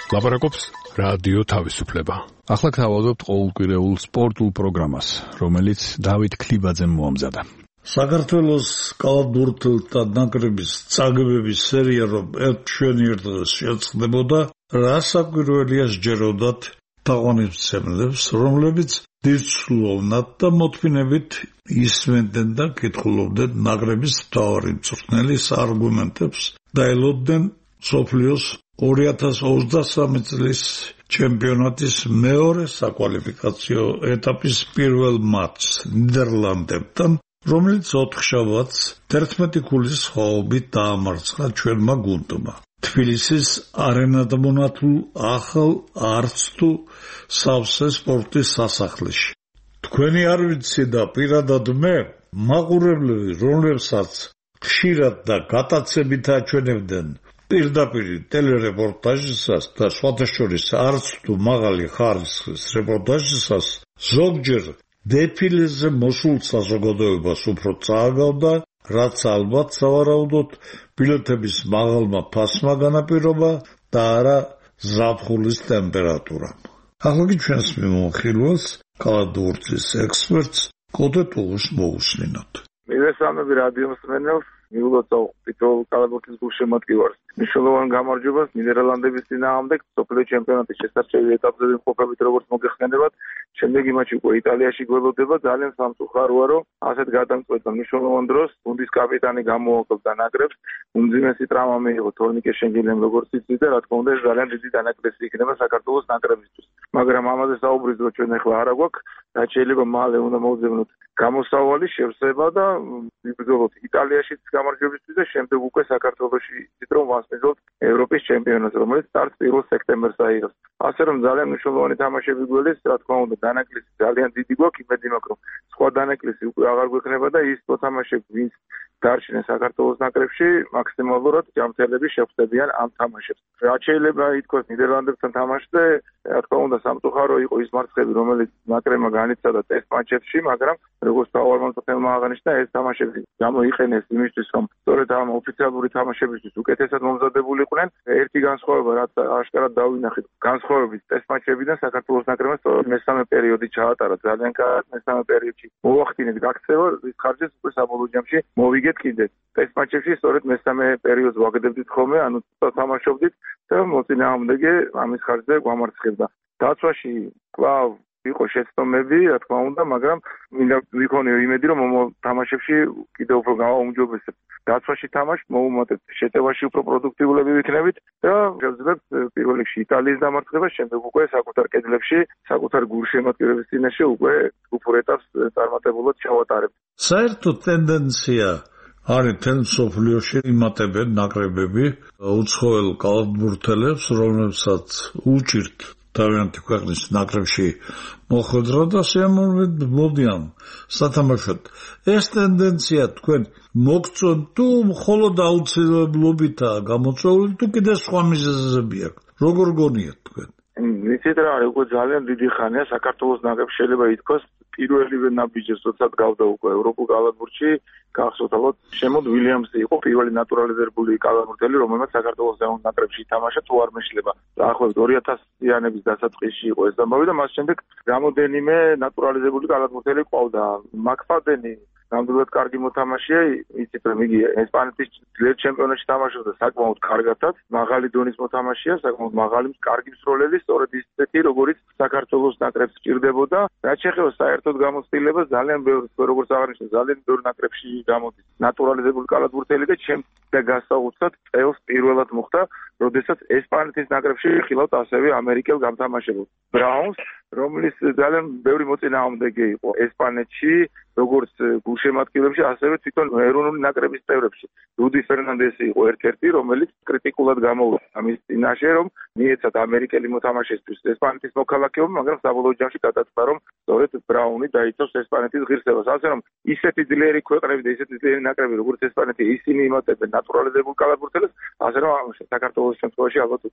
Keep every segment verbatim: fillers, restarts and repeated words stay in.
ლაპარაკობს რადიო თავისუფლება. ახლა გთავაზობთ ყოველკვირეულ სპორტულ პროგრამას, რომელიც დავით ქლიბაძემ მოამზადა. საქართველოს კალათბურთელთა ნაკრების წაგებების სერია რომ ერთ მშვენიერ დღეს შეწყდებოდა, რა საკვირველია სჯეროდათ თაყვანისმცემლებს, რომლებიც დიდსრულოვნად და მოთმინებით ისმენდნენ და კითხულობდნენ ნაკრების მთავარი მწვრთნელის არგუმენტებს და ელოდნენ მსოფლიოს ორი ათას ოცდასამი წლის ჩემპიონატის მეორე საკვალიფიკაციო ეტაპის პირველ მატჩს ნიდერლანდებთან, რომელიც ოთხშაბათს თერთმეტი ქულის სხვაობით დაამარცხა ჩვენმა გუნდმა. თბილისის არენადამონათულ ახალ არცთუ სავსე სპორტის სასახლეში. თქვენი არ ვიცი და პირადად მე, მაყურებლები, რომლებსაც ხშირად და გატაცებით აჩვენებდნენ პირდაპირ ტელერეპორტაჟისას და სხვათა შორის არც თუ მაღალი ხარისხის რეპორტაჟისას, ზოგჯერ დეფილეზე მოსულ საზოგადოებას უფრო წააგავდა, რაც ალბათ სავარაუდოდ ბილეთების მაღალმა ფასმა განაპირობა და არა ზაფხულის ტემპერატურამ. ახლა კი ჩვენს მიმოხილვას კალათბურთის ექსპერტს კოდე ტუღუს მოусმინოთ. მივესალმები რადიო მსმენელს, მიულოცავ თითოეულ კალათბურთის გულშემატკივარს. მნიშვნელოვან გამარჯვებას ნიდერლანდების წინააღმდეგ მსოფლიო ჩემპიონატის შესარჩევი ეტაპზე ვიმყოფებით, როგორც მოგეხსენებათ. შემდეგი მატჩი უკვე იტალიაში გველოდება. ძალიან სამწუხაროა, რომ ასეთ გადამწყვეტ მნიშვნელოვან დროს გუნდის კაპიტანი გამოაკლდა ნაკრებს. უმძიმესი ტრავმა მიიღო თორნიკე შენგელემ, როგორც იცით და რა თქმა უნდა, ძალიან დიდი დანაკლისი იქნება საქართველოს ნაკრებისთვის. მაგრამ ამაზე საუბრის დრო ჩვენ ახლა არა გვაქვს, რაც შეიძლება მალე უნდა მოვძებნოთ გამოსავალი, შევსება და ვიბრძოლოთ იტალიაშიც გამარჯვებისთვის და შემდეგ უკვე საქართველოში იცით რომ ვასწავლოთ ევროპის ჩემპიონატს, რომელიც სტარტს პირველ სექტემბერს აიღებს. ასე რომ ძალიან მნიშვნელოვანი თამაშები გველეს, რა თქმა უნდა, დანაკლისი ძალიან დიდი გვაქვს, იმედი მაქვს რომ სხვა დანაკლისი უკვე აღარ გვექნება და ის თამაშები, ვინც დარჩნენ საქართველოს ნაკრებში, მაქსიმალურად ჯანმრთელები შეხვდებიან ამ თამაშებს. რაც შეიძლება ითქვას ნიდერლანდებთან თამაშზე, რა თქმა უნდა, სამწუხარო იყო ის მარცხები, რომელიც ნაკრებმა განიცადა ტესტ მატჩებში, მაგრამ როგორც თავმჯდომარემ აღნიშნა, ეს თამაშები გამოიყენეს იმისთვის, რომ სწორედ ამ ოფიციალური თამაშებისთვის უკეთესად მომზადებულიყვნენ. ერთი განსხვავება, რაც აშკარად დავინახეთ, განსხვავებით ტესტ მატჩებიდან საქართველოს ნაკრებმა სწორედ მესამე პერიოდი ჩაატარა. ძალიან კარგად მესამე პერიოდში მოახდინეთ გაქცევა, რის ხარჯზეც უკვე საბოლოო ჯამში მოვიგეთ კიდე. ტესტ მატჩებში სწორედ მესამე პერიოდს ვაგდებდით ხოლმე, ანუ თამაშობდით და მოწინააღმდეგე ამის ხარჯზე გვამარცხებდა. დაცვაში კვლავ იყო შეცდომები, რა თქმა უნდა, მაგრამ მინდა ვიქონიო იმედი, რომ თამაშებში კიდევ უფრო გავაუმჯობესებთ. დაცვაში თამაშს მოუმატებთ, შეტევაში უფრო პროდუქტიულები ვიქნებით და შევძლებთ პირველ რიგში იტალიის დამარცხებას, შემდეგ უკვე საკუთარ კედლებში, საკუთარ გულშემატკივრების წინაშე უკვე უფრო ეტაპს წარმატებულად ჩავატარებთ. საერთო ტენდენცია არის თელ მსოფლიოში იმატებენ ნაკრებები უცხოელ კალათბურთელებს, რომლებსაც უჭირთ თავიანთი ქვეყნის ნაკრებში მოხვედრა და სიამოვნებით მოდიან სათამაშოდ. ეს ტენდენცია თქვენ მოგწონთ თუ მხოლოდ აუცილებლობითაა გამოწვეული თუ კიდევ სხვა მიზეზები აქვს? როგორ გონიათ თქვენ? ვიცით რა არის, უკვე ძალიან დიდი ხანია საქართველოს ნაკრებს შეიძლება ითქვას პირველივე ნაბიჯებს, როცა გავდა უკვე ევროპულ კალათბურთში, გახსოვთ ალბათ, შემოდ ვილიამსი იყო პირველი ნატურალიზებული კალათბურთელი, რომელმაც საქართველოს ეროვნულ ნაკრებში ითამაშა, თუ არ მეშლება. დაახლოებით ორი ათასიანების დასაწყისში იყო ეს ამბავი და მას შემდეგ რამოდენიმე ნატურალიზებული კალათბურთელი ყავდა. მაკფადენი ნამდვილად კარგი მოთამაშეა, იცით რომ იგი ესპანეთის ძლიერ ჩემპიონატში თამაშობდა საკმაოდ კარგადაც, მაღალი დონის მოთამაშეა, საკმაოდ მაღალი კარგი მსროლელი, სწორედ ისეთი, როგორც საქართველოს ნაკრებს სჭირდებოდა. რაც შეეხება საერთოდ გამოცდილებას, ძალიან ბევრი, როგორც აღნიშნე, ძალიან ბევრი ნაკრებში გამოდის ნატურალიზებული კალათბურთელი და ჩემს გასაუცად წელს პირველად მოხდა, როდესაც ესპანეთის ნაკრებში ხილავთ ასევე ამერიკელ გამთამაშებელს. ბრაუნს, რომლის ძალიან ბევრი მოწინააღმდეგე იყო ესპანეთში, როგორც გულშემატკივრებში, ასევე თვითონ ეროვნული ნაკრების წევრებში. რუდი ფერნანდესი იყო ერთ-ერთი, რომელიც კრიტიკულად გამოვიდა ამის წინაშე, რომ მიეცათ ამერიკელი მოთამაშესთვის ესპანეთის მოქალაქეობა, მაგრამ საბოლოო ჯამში გადაწყდა, რომ სწორედ ბრაუნი დაიცავს ესპანეთის ღირსებას. ასე რომ ისეთი ძლიერი ქვეყნები და ისეთი ძლიერი ნაკრები, როგორც ესპანეთი, ისინი იმატებენ ნატურალიზებულ კალათბურთელებს, ასე რომ საქართველოს შემთხვევაში ალბათ უკვე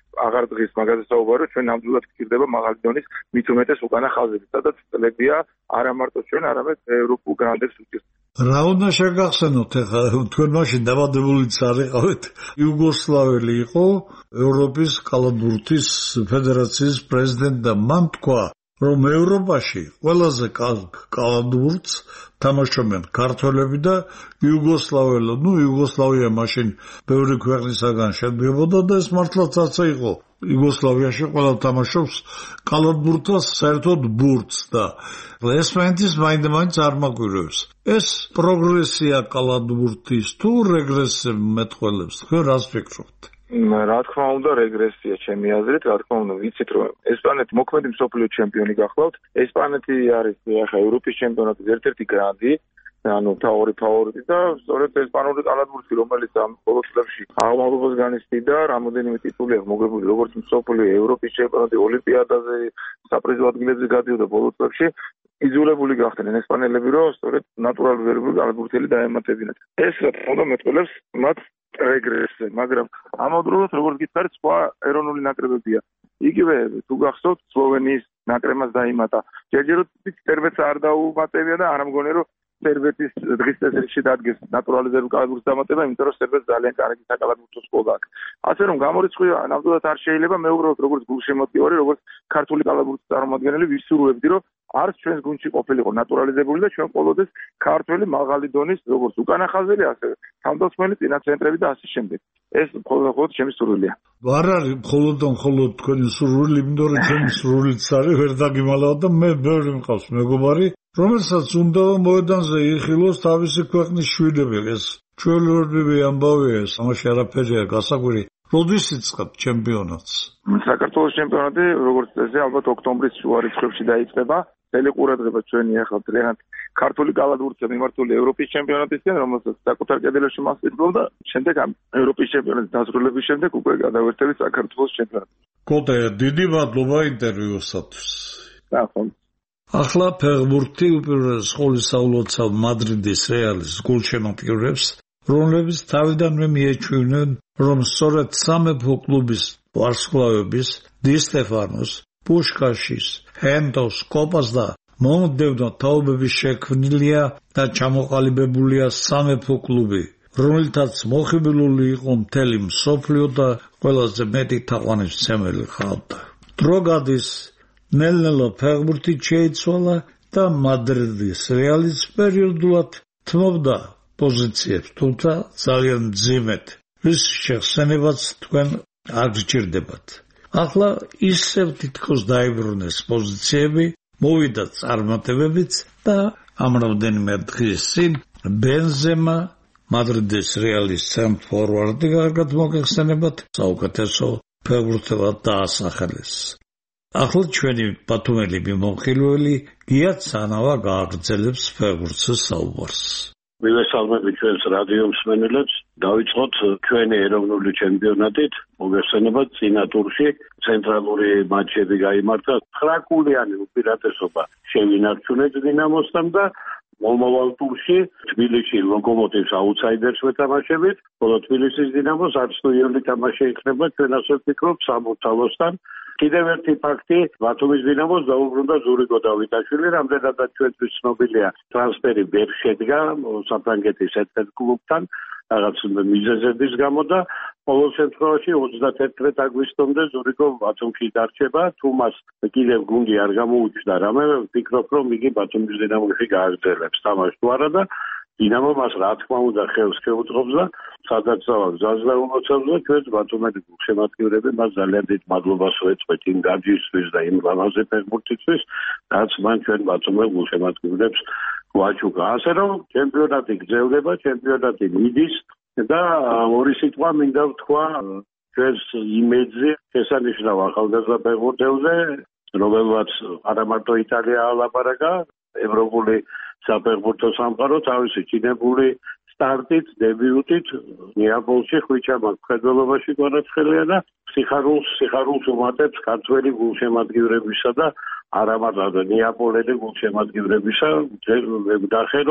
აღარ დღის მაგაზე საუბარო, ჩვენ ნამდვილად გვჭირდება მაღალი დონის მით უმეტეს უკანა ხაზები, სადაც წლებია არა მარტო ჩვენ, არამედ ევროპულ გრანდებს უჭირთ. რა უნდა შეგახსენოთ ახლა თქვენ მაშინ დაბადებულიც არ იყავით. იუგოსლაველი იყო ევროპის კალათბურთის ფედერაციის პრეზიდენტი და მან თქვა, რომ ევროპაში ყველაზე კარგ კალათბურთს თამაშობენ ქართველები და იუგოსლაველი, ну იუგოსლავია მაშინ ბევრი ქვეყნისაგან შედგებოდა და ეს მართლაც ასე იყო. იუგოსლავიაში ყველა თამაშობს კალათბურთს, საერთოდ ბურთს და ესპანეთის მაინც არ მაგვირევს. ეს პროგრესია კალათბურთის თუ რეგრესია მეტყველებს? თქვენ რას ფიქრობთ? რა თქმა უნდა რეგრესია ჩემი აზრით, რა თქმა უნდა ვიცით რომ ესპანეთი მოქმედი მსოფლიო ჩემპიონი გახლავთ. ესპანეთი არის ახლა ევროპის ჩემპიონატის ერთ-ერთი გრანდი, ანუ თავი ფავორიტი და სწორედ ესპანური კალათბურთი, რომელიც ამ ბოლო წლებში აღმავლობას განიცდიდა, რამოდენიმე ტიტული აქვს მოგებული, როგორც მსოფლიო, ევროპის ჩემპიონატი, ოლიმპიადაზე, საპრიზო ადგილებზე გადიოდა ბოლო წლებში. იძულებული გახდნენ ესპანელები, რომ სწორედ ნატურალური კალათბურთელი დაემატებინათ. ეს რა თქმა უნდა მეტყველებს მათ რეგრესზე, მაგრამ ამავდროულად როგორც გითხარით, სხვა ეროვნული ნაკრებებია. იგივე თუ გახსოვთ, სლოვენიის ნაკრებმაც დაიმატა. ჯერჯერობით სერბეთს არ დაუმატებია და არ ამგონია, რომ სერბეთის დღის წესრიგში დადგეს ნატურალიზებული კალათბურთის დამატება, იმიტომ რომ სერბეთს ძალიან კარგი საკალათბურთო სკოლა აქვს. ასე რომ გამორიცხვა ნამდვილად არ შეიძლება, მე უბრალოდ როგორც გულშემატკივარი, როგორც ქართული კალათბურთის წარმომადგენელი ვისურვებდი, რომ არც ჩვენს გუნდში ყოფილიყო ნატურალიზებული და ჩვენ ყოველთვის ქართველი მაღალი დონის როგორც უკანა ხაზელი, ასევე თავდასხმელი წინა ცენტრები და ასე შემდეგ. ეს მხოლოდ ჩემი სურვილია. არ არის მხოლოდ და მხოლოდ თქვენი სურვილი, იმიტომ რომ ჩემი სურვილიც არის ვერ დაგიმალავ და მე ბევრი მყავს მეგობარი, რომელსაც უნდა მოედანზე იხილოს თავისი ქვეყნის შვილები. ეს ჩვეულებრივი ამბავია, ეს ამაში არაფერია გასაკვირი. როდის იწყებთ ჩემპიონატს? საქართველოს ჩემპიონატი როგორც წესი ალბათ ოქტომბრის შუა რიცხვებში დაიწყება. მთელი ყურადღება ჩვენი ახლა ძალიან ქართული კალათბურთის მიმართული ევროპის ჩემპიონატისკენ, რომელსაც საკუთარ კედელში მასპინძლობდა და შემდეგ ამ ევროპის ჩემპიონატის დასრულების შემდეგ უკვე გადავერთებით საქართველოს ჩემპიონატს. კოტე, დიდი მადლობა ინტერვიუსათვის. ნახონ. ახლა ფეხბურთი უპირველეს ყოვლისა ულოცავ მადრიდის რეალის გულშემატკივრებს, რომლებიც თავიდანვე მიეჩვენენ, რომ სწორედ სამეფო კლუბის ვარსკვლავების დი სტეფანოს, პუშკაშის, ჰენტოს, კოპას და მომდევნო თაობების შექმნილია და ჩამოყალიბებულია სამეფო კლუბი, რომელთაც მოხიბლული იყო მთელი მსოფლიო და ყველაზე მეტი თაყვანისმცემელი ჰყავდა. დრო გადის, ნელ-ნელა ფეხბურთი შეიცვალა და მადრიდის რეალის პერიოდულად თმობდა პოზიციებს, თუმცა ძალიან მძიმედ, რის შეხსენებაც თქვენ არ გჭირდებათ. ახლა ისევ თითქოს დაიბრუნეს პოზიციები, მოვიდა წარმატებებიც და ამ რამდენიმე დღის წინ ბენზემა მადრიდის რეალის ცენტრ ფორვარდი კარგად მოგეხსენებათ, საუკეთესო ფეხბურთელად დაასახელეს. ახლა ჩვენი ბათუმელი მიმოხილველი გია ცანავა გააგრძელებს ფეხბურთის საუბარს. მივესალმები ჩვენს რადიო მსმენელებს. დავიწყოთ ჩვენი ეროვნული ჩემპიონატით. მოგეხსენებათ წინა ტურში ცენტრალური მატჩები გაიმართა. ცხრაკულიანი უპირატესობა შევინარჩუნეთ დინამოსთან და მომავალ ტურში თბილისში ლოკომოტივს აუთსაიდერს ვეთამაშებით, ხოლო თბილისის დინამოს არც თუ იული თამაში იქნება, ჩვენ ასე ვფიქრობთ სამურთალოსთან. კიდევ ერთი ფაქტი, ბათუმის დინამოს დაუბრუნდა ზურიკო დავითაშვილი, რამდენადაც ჩვენთვის ცნობილია ტრანსფერი ვერ შედგა საფრანგეთის ერთ-ერთ კლუბთან, რაღაც მიზეზების გამო და ყოველ შემთხვევაში ოცდათერთმეტ აგვისტომდე ზურიკო ბათუმში დარჩება, თუ მას კიდევ გუნდი არ გამოუჩნდა რამე, ვფიქრობ, რომ იგი ბათუმის დინამოში გააგრძელებს თამაშს თუ არა და დინამო მას რა თქმა უნდა ხელს შეუწყობს და სადაც გზაზე დაუმოცავს და ჩვენს ბათუმელი გულშემატკივრები მას ძალიან დიდ მადლობას ვეწყვეთ იმ გარჯისთვის და იმ ლამაზი ფეხბურთისთვის, რაც მან ჩვენ ბათუმელ გულშემატკივრებს გვაჩუქა. ასე რომ ჩემპიონატი გრძელდება, ჩემპიონატი მიდის და ორი სიტყვა მინდა ვთქვა ჩვენს იმედზე, შესანიშნავ ახალგაზრდა ფეხბურთელზე, რომელმაც არა მარტო იტალია ალაპარაკა, ევროპული საფეხბურთო სამყარო თავისი ჩინებული სტარტით, დებიუტით ნეაპოლში ხვიჩამას მხედველობაში განაცხელია და სიხარულს სიხარულს უმატებს ქართველი გულშემატკივრებისა და არა მარტო ნეაპოლელი გულშემატკივრებისა. ვდახე, რომ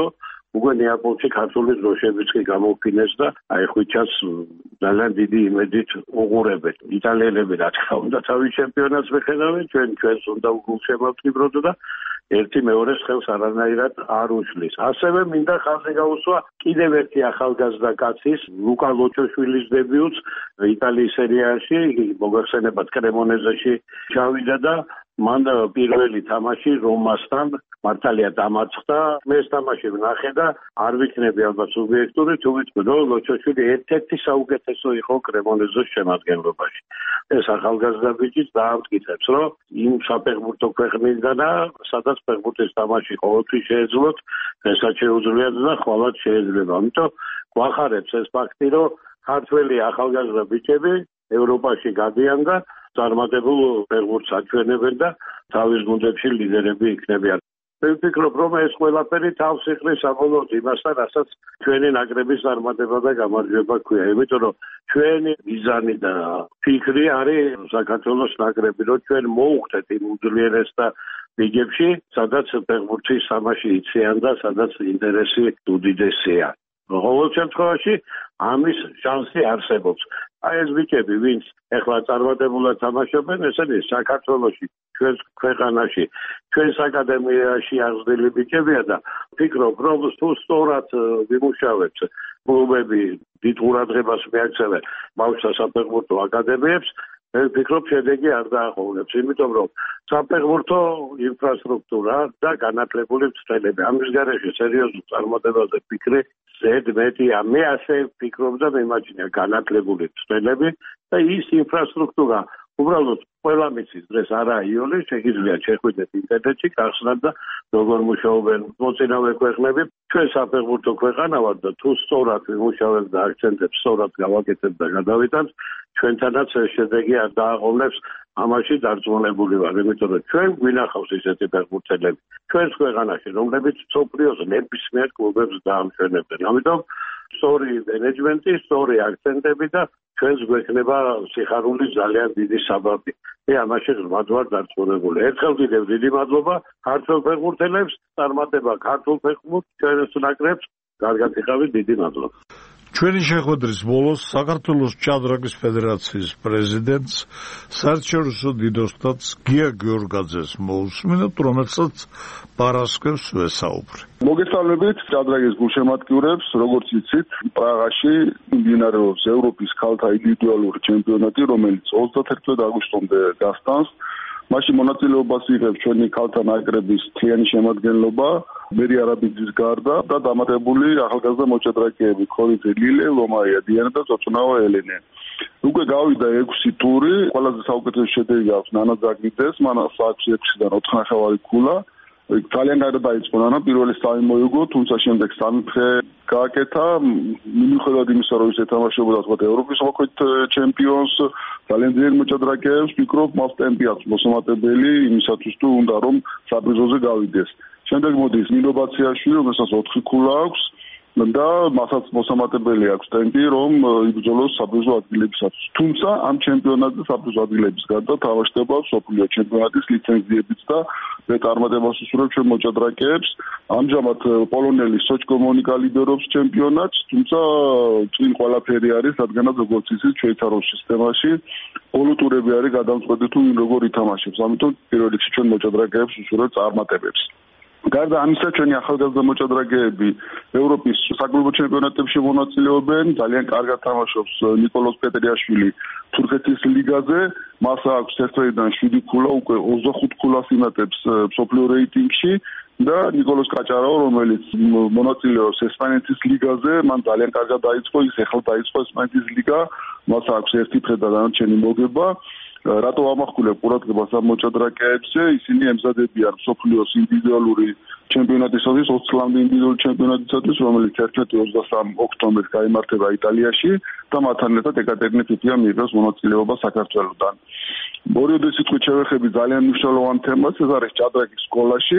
უკვე ნეაპოლში ქართული დროშებიც კი გამოფინეს და აი ხვიჩას ძალიან დიდი იმედით უყურებენ. იტალიელები რა თქმა უნდა თავის ჩემპიონატს მიხედავენ, ჩვენ ჩვენს უნდა უგულშემატკივროთ და ერთი მეორეს ხელს არანაირად არ უშლის. ასევე მინდა ხაზი გაუსვა კიდევ ერთი ახალგაზრდა კაცის, ლუკა ლოჩოშვილის დებიუტს იტალიის სერიაში, მოგახსენებათ კრემონეზეში ჩავიდა და მან პირველი თამაში რომასთან მართალია დამარცხდა. მე ეს თამაში ვნახე და არ ვიქნები ალბათ სუბიექტური, თუ ვიტყვი რომ ლოჩოშვილი ერთ-ერთი საუკეთესო იყო კრემონეზეს შემადგენლობაში. ეს ახალგაზრდა ბიჭი დაამტკიცებს, რომ იმ საფეხბურთო ქვეყნიდანა, სადაც ფეხბურთის თამაში ყოველთვის შეეძლოთ, ესაც შეუძლიათ და ხვალად შეიძლება. ამიტომ გვახარებს ეს ფაქტი, რომ ქართველი ახალგაზრდა ბიჭები ევროპაში გადიან და წარმატებულ ფეხბურთს აჩვენებენ და თავის გუნდებში ლიდერები იქნებიან. მე ვფიქრობ, რომ ეს ყველაფერი თავს იყრის საბოლოოდ იმასთან, რასაც ჩვენი ნაკრების წარმატება და გამარჯვება ქვია. იმიტომ რომ ჩვენი მიზანი და ფიქრი არის საქართველოს ნაკრები, რომ ჩვენ მოვუხდეთ იმ უძლიერეს და ლიგებში, სადაც ფეხბურთის თამაში იციან და სადაც ინტერესი უდიდესია. ყოველ შემთხვევაში ამის შანსი არსებობს. აი ეს ბიჭები, ვინც ეხლა წარმატებულად თამაშობენ, ესენი საქართველოში, ჩვენს ქვეყანაში, ჩვენს აკადემიაში აღზრდილი ბიჭებია და ვფიქრობ, რომ თუ სწორად ვიმუშავებთ, კლუბები დიდ ყურადღებას მიაქცევენ ბავშვთა საფეხბურთო აკადემიებს, მე ვფიქრობ, შედეგი არ დააყოვნებს, იმიტომ რომ საფეხბურთო ინფრასტრუქტურა და განათლებული მცველები ამის გარეშე სერიოზულ წარმატებაზე ფიქრი ზედ მეტია. მე ასე ვფიქრობ და მიმაჩნია განათლებული მცველები და ის ინფრასტრუქტურა უბრალოდ ყველა მიცის დღეს არაა იული, შეგიძლიათ შეხვიდეთ ინტერნეტში, გახსნათ და როგორ მუშაობენ მოწინავე ქვეყნები. ჩვენ საფეხბურთო ქვეყანა ვართ და თუ სწორად ვიმუშავებთ და აქცენტებს სწორად გავაკეთებთ და გადავიტანთ, ჩვენთანაც ეს შედეგი არ დააყოვნებს. ამაში დარწმუნებული ვარ, იმიტომ რომ ჩვენ გვინახავს ისეთი ფეხბურთელები ჩვენს ქვეყანაში, რომლებიც მსოფლიოს ნებისმიერ კლუბებს დაამშვენებენ. ამიტომ სწორი მენეჯმენტი, სწორი აქცენტები და ჩვენს გვექნება სიხარულის ძალიან დიდი საბაბი. მე ამაში ღრმად ვარ დარწმუნებული. ერთხელ კიდევ დიდი მადლობა ქართველ ფეხბურთელებს, წარმატება ქართულ ფეხბურთს, ჩვენს ნაკრებს, კარგად იყავით, დიდი მადლობა. ჩვენი შეხვედრის ბოლოს საქართველოს ჭადრაკის ფედერაციის პრეზიდენტს საერთაშორისო დიდოსტატს გია გიორგაძეს მოусმინოთ, რომელსაც პარასკევს ვესაუბრე. მოგესალმებით ჭადრაკის გულშემატკივრებს, როგორც იცით, პრაღაში მიმდინარეობს ევროპის ქალთა ინდივიდუალური ჩემპიონატი, რომელიც ოცდაათი აგვისტომდე გასტანს. მაშინ მონაწილეობას იღებს ჩვენი ქალთა ნაკრების მთლიანი შემადგენლობა, მერი არაბიძის გარდა და დამატებული ახალგაზრდა მოჭადრაკეები ქორიძე ლილე, ლომაია დიანა და წოწუნავა ელენე. უკვე გავიდა ექვსი ტური, ყველაზე საუკეთესო შედეგი აქვს ნანა ზაგნიძეს, მან აქვს ექვსიდან ოთხ ნახევარი ქულა. ძალიან კარგად დაიწყო ნანა, პირველი სამი მოიგო, თუმცა შემდეგ სამი ფეხი გააკეთა, მიუხედავად იმისა, რომ ის ეთამაშებოდა თქვა ევროპის მოქმედ ჩემპიონს, ძალიან ძლიერ მოჭადრაკეებს, ვფიქრობ, მას ტემპი აქვს მოსამატებელი იმისათვის, თუ უნდა რომ საპრიზოზე გავიდეს. შემდეგ მოდის ნინო ბაციაშვილი, რომელსაც ოთხი ქულა აქვს და მასაც მოსამატებელი აქვს ტემპი, რომ იბრძოლოს საპრიზო ადგილებისათვის. თუმცა ამ ჩემპიონატზე საპრიზო ადგილების გარდა თამაშდება მსოფლიო ჩემპიონატის ლიცენზიებიც და მე წარმატებას უსურვებ ჩვენ მოჭადრაკეებს. ამჟამად პოლონელი სოჩკო მონიკა ლიდერობს ჩემპიონატს, თუმცა წინ ყველაფერი არის, რადგანაც როგორც იცით, შვეიცარიის სისტემაში ბოლო ტურები არის გადამწყვეტი თუ ვინ როგორ ითამაშებს. ამიტომ პირველ რიგში ჩვენ მოჭადრაკეებს უსურვებთ წარმატებებს. გარდა ამისა, ჩვენი ახალგაზრდა მოჭადრაკეები ევროპის საკლუბო ჩემპიონატებში მონაწილეობენ, ძალიან კარგად თამაშობს ნიკოლოზ პეტრიაშვილი თურქეთის ლიგაზე, მას აქვს ერთდროიდან შვიდი ქულა, უკვე ოცდახუთ ქულას იმატებს მსოფლიო რეიტინგში და ნიკოლოზ კაჭარავ, რომელიც მონაწილეობს ესპანეთის ლიგაზე, მან ძალიან კარგად დაიწყო, ის ეხლა დაიწყო ესპანეთის ლიგა, მას აქვს ერთი ფეხი და დანარჩენი მოგება. რატო ამახვილებ ყურადღებას ამ მოჭადრაკეებზე? ისინი ემზადებიან მსოფლიოს ინდივიდუალური ჩემპიონატისათვის, ოცი წლამდე ინდივიდუალური ჩემპიონატისათვის, რომელიც ერთ-ერთი ოცდასამი ოქტომბერს გაიმართება იტალიაში და მათთან ერთად ეკატერინე ფიფიამ მიიღოს მონაწილეობა საქართველოსთან. ორივე სიტყვით შევეხები ძალიან მნიშვნელოვან თემას, ეს არის ჭადრაკის სკოლაში.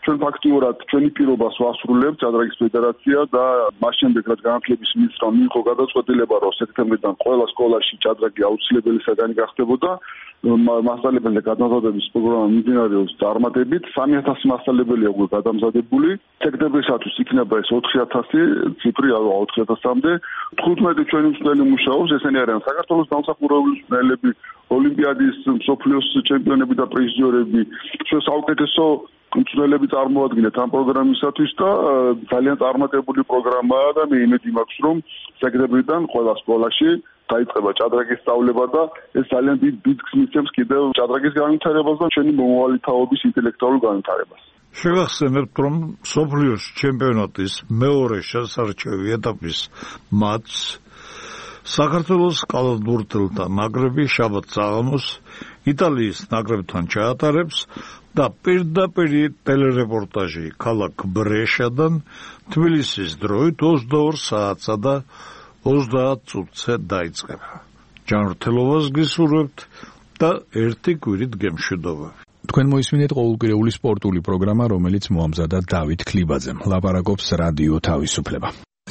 ჩვენ ფაქტიურად ჩვენი პირობას ვასრულებთ ჭადრაკის ფედერაცია და მას შემდეგ რაც განათლების მინისტრმა მიიღო გადაწყვეტილება რომ სექტემბრიდან ყველა სკოლაში ჭადრაკი აუცილებელი საგანი გახდებოდა მასწავლებელთა გადამზადების პროგრამა მიმდინარეობს წარმატებით სამი ათასი მასწავლებელია უკვე გადამზადებული სექტემბრისათვის იქნება ეს ოთხი ათასი ციფრი ოთხი ათასამდე თხუთმეტი ჩვენი მსვლელი მუშაობს ესენი არიან საქართველოს დამსახურებული მსვლელები ოლიმპიადის მსოფლიოს ჩემპიონები და პრიზიორები ჩვენ საუკეთესო მსვლელები წარმოადგენთ ამ პროგრამისათვის და ძალიან წარმატებული პროგრამაა და მე იმედი მაქვს რომ სექტემბრიდან ყველა სკოლაში დაიწყება ჭადრაკის სწავლება და ეს ძალიან დიდ ბიძგს მისცემს კიდევ ჭადრაკის განვითარებას და ჩვენი მომავალი თაობის ინტელექტუალურ განვითარებას. შევახსენებთ, რომ მსოფლიოს ჩემპიონატის მეორე შესარჩევი ეტაპის მატჩს საქართველოს კალათბურთელთა ნაკრები შაბათ საღამოს იტალიის ნაკრებთან ჩაატარებს და პირდაპირ ტელერეპორტაჟი ქალაქ ბრეშადან თბილისის დროით ოცდაორ საათსა და ოცდაათ წუთზე დაიწყება. ჯანმრთელობას გისურვებთ და ერთი კვირით გემშვიდობები. თქვენ მოისმინეთ ყოველკვირეული სპორტული პროგრამა, რომელიც მოამზადა დავით ქლიბაძემ. ლაპარაკობს რადიო თავისუფლება.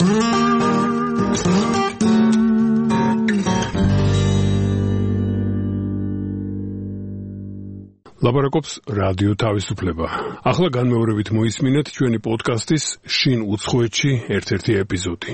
ლაპარაკობს რადიო თავისუფლება. ახლა განმეორებით მოისმინეთ ჩვენი პოდკასტის შინ უცხოეთში ერთ-ერთი ეპიზოდი.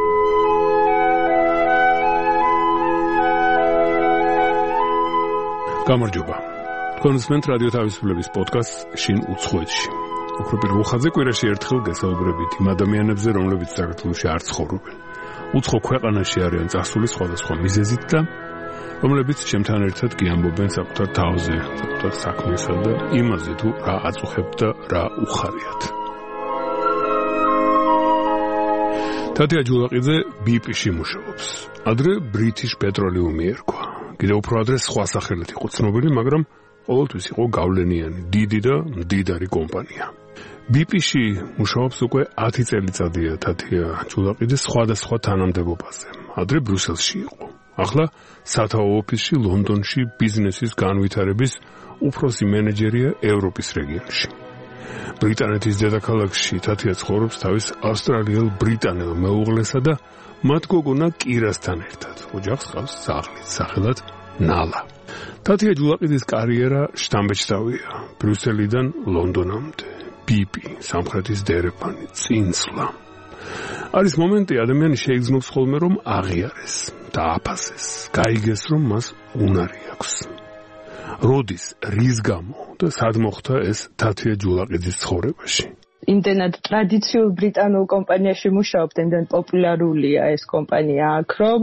გამარჯობა. თქვენ უსმენთ რადიო თავისუფლების პოდკასტს შინ უცხოეთში. უფრო პირველ ხაზზე კვირაში ერთხელ გესაუბრებით იმ ადამიანებზე, რომლებიც საქართველოში არ ცხოვრობენ. უცხო ქვეყანაში არიან წასული სხვადასხვა მიზეზით და რომლებიც ჩემთან ერთად გიამბობენ საკუთარ თავზე, საკუთარ საქმესა და იმაზე თუ რა აწუხებთ და რა უხარიათ. თათია ჯულაყიძე ბი-პი-ში მუშაობს. ადრე British Petroleum ერქვა. კიდევ უფრო ადრე სხვა სახელით იყო ცნობილი, მაგრამ ყოველთვის იყო გავლენიანი, დიდი და მდიდარი კომპანია. ბი-პი-ში მუშაობს უკვე ათი წელიწადია თათია ჯულაყიძე სხვადასხვა თანამდებობაზე. ადრე ბრიუსელში იყო. ახლა სათაო ოფისში ლონდონში ბიზნესის განვითარების უფროსი მენეჯერია ევროპის რეგიონში. ბრიტანეთის დედაქალაქში თათია ცხოვრობს თავის ავსტრალიელ ბრიტანელ მეუღლესა და მათ გოგონა კირასთან ერთად. ოჯახს ყავს სახლი, სახელად ნალა. თათია ჯულაყიძის კარიერა შთამბეჭდავია. ბრიუსელიდან ლონდონამდე. ბი-პი, სამხრეთის დერეფანი, წინსვლა. არის მომენტი, ადამიანი შეიგრძნობს ხოლმე, რომ აღიარეს და აფასეს, გაიგეს, რომ მას უნარი აქვს. როდის, რის გამო და სად მოხდა ეს თათია ჯულაყიძის ცხოვრებაში? იმდენად ტრადიციულ ბრიტანულ კომპანიაში მუშაობ, იმდენ პოპულარულია ეს კომპანია აქ, რომ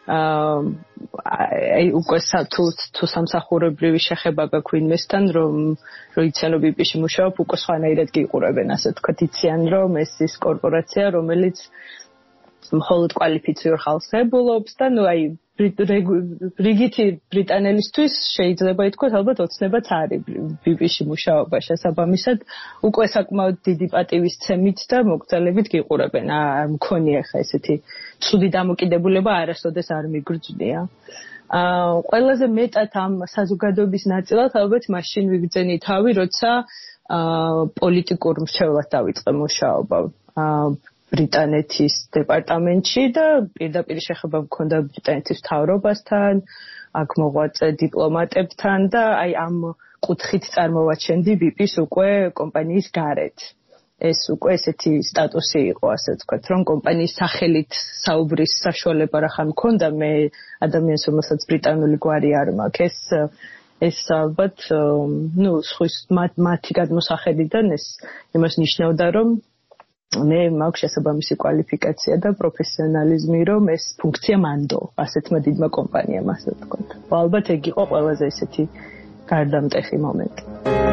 აი უკვე თუ თუ სამსახურებრივი შეხება გაქვთ იმასთან, რომ რომ იციან ბი-პი-ში მუშაობ, უკვე სხვანაირად გიყურებენ, ასე ვთქვათ, იციან, რომ ეს ის კორპორაცია, რომელიც მხოლოდ კვალიფიციურ ხალხს ებულობს და ნუ აი რიგითი ბრიტანელისთვის შეიძლება ითქვას, ალბათ ოცნებაც არის ბი-პი-ში მუშაობა შესაბამისად, უკვე საკმაოდ დიდი პატივისცემით და მოგზაურობით გიყურებენ. არ მქონია ხა ესეთი ცუდი დამოკიდებულება არასოდეს არ მიგრძნია. აა ყველაზე მეტად ამ საზოგადოების ნაწილად ალბათ მაშინ ვიგრძენი თავი, როცა აა პოლიტიკურ მრჩევლად დავიწყე მუშაობა. აა ბრიტანეთის დეპარტამენტში და პირდაპირ შეხება მქონდა ბრიტანეთის მთავრობასთან, აქ მოღვაწე დიპლომატებთან და აი ამ კუთხით წარმოვაჩენდი ბი-პი-ს უკვე კომპანიის გარეთ. ეს უკვე ესეთი სტატუსი იყო, ასე ვთქვათ, რომ კომპანიის სახელით საუბრის საშუალება რახან მქონდა მე ადამიანს, რომელსაც ბრიტანული გვარი არ მაქვს. ეს ეს ალბათ ნუ სხვის მათი გადმოსახედიდან ეს იმას ნიშნავდა, რომ მე მაქვს შესაბამისი კვალიფიკაცია და პროფესიონალიზმი, რომ ეს ფუნქცია მანდო ასეთმა დიდმა კომპანიამ, ასე ვთქვათ. ალბათ ეგ იყო ყველაზე ესეთი გარდამტეხი მომენტი.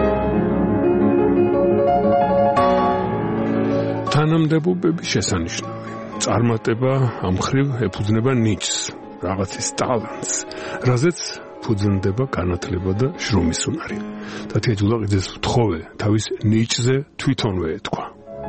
თანამდებობები შესანიშნავი. წარმატება ამ ხრივ ეფუძნება ნიჭს, რაღაცის ტალანტს, რაზეც ფუძნდება განათლება და შრომის უნარი. თათია ჯულაყიძეს ვთხოვე თავის ნიჭზე თვითონვე ეთქვა.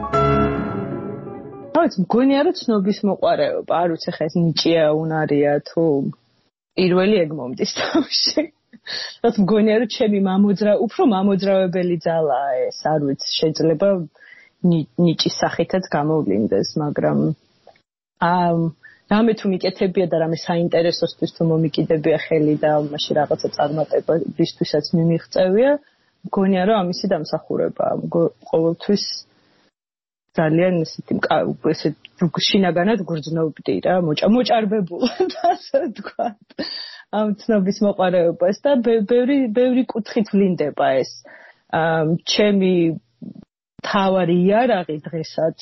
რაც მგონია რომ ცნობის მოყარეობა, არ ვიცი ხა ეს ნიჭია უნარია თუ პირველი ეგ მომდის თავში. რაც მგონია რომ ჩემი მამოძრავ უფრო მამოძრავებელი ძალაა ეს არ ვიცი შეიძლება ნიჭის სახითაც გამოვლინდეს მაგრამ ამ რამე თუ მიკეთებია და რამე საინტერესოსთვის თუ მომიკიდებია ხელი და მაშინ რაღაცა წარმატებისთვისაც მიმიღწევია მგონია რომ ამისი დამსახურებაა ყოველთვის ძალიან ისეთი ესეთ შინაგანად გრძნობდი რა მოჭარბებულად ასე ვთქვათ ამ ცნობის მოყარეობას და ბევრი ბევრი კუთხით ვლინდება ეს ჩემი თავარი იარაღი დღესაც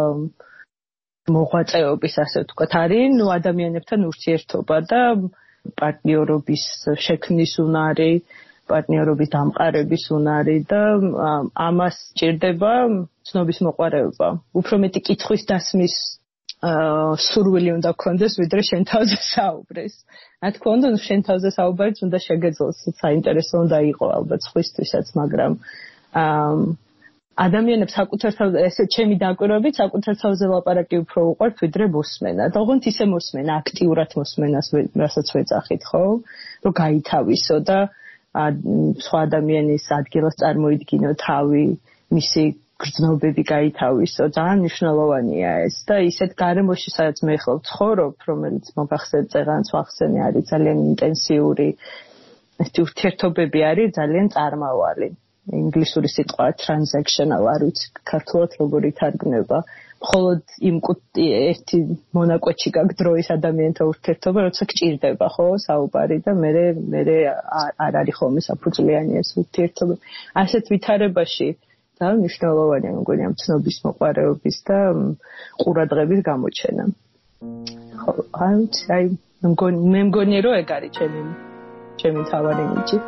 მოღვაწეობის ასე ვთქვათ არის ნუ ადამიანებთან ურთიერთობა და პარტნიორობის შექმნის უნარი პარტნიორობის დამყარების უნარი და ამას ჭირდება ცნობის მოყარეობა. უფრო მეტი კითხვის დასმის სურვილი უნდა გქონდეს, ვიდრე შენ თავზე საუბრის. რა თქმა უნდა, შენ თავზე საუბარიც უნდა შეგეძლოს, საინტერესო უნდა იყოს ალბათ სხვისთვისაც, მაგრამ ადამიანებს საკუთარ თავზე, ესე ჩემი დაკვირვებით, საკუთარ თავზე ლაპარაკი უფრო უყვართ, ვიდრე მოსმენა. და ოღონდ ისე მოსმენა, აქტიურად მოსმენას, რასაც ვეძახით, ხო? რომ გაითავისო და სხვა ადამიანის ადგილას წარმოიდგინო თავი, მისი გრძნობები გაითავისო, ძალიან მნიშვნელოვანია ეს და ისეთ გარემოში, სადაც მე ხო ვცხოვრობ, რომელიც მოგახსენეთ წეღანს ვახსენე, არის ძალიან ინტენსიური ესეთი ურთიერთობები არის ძალიან წარმავალი. ინგლისური სიტყვა transactional არ ვიცი ქართულად როგორ ითარგმნება. მხოლოდ იმ ერთი მონაკვეთში გაქვს დროის ადამიანთა ურთიერთობა, როცა გჭირდება, ხო, საუბარი და მე მე არ არის ხოლმე საფუძვლიანი ეს ურთიერთობა. ასეთ ვითარებაში და მნიშვნელოვანია მგონია ცნობის მოყარეობის და ყურადღების გამოჩენა. ხო, აი მე მგონია რომ ეგ არის ჩემი ჩემი თავარი ნიჭი.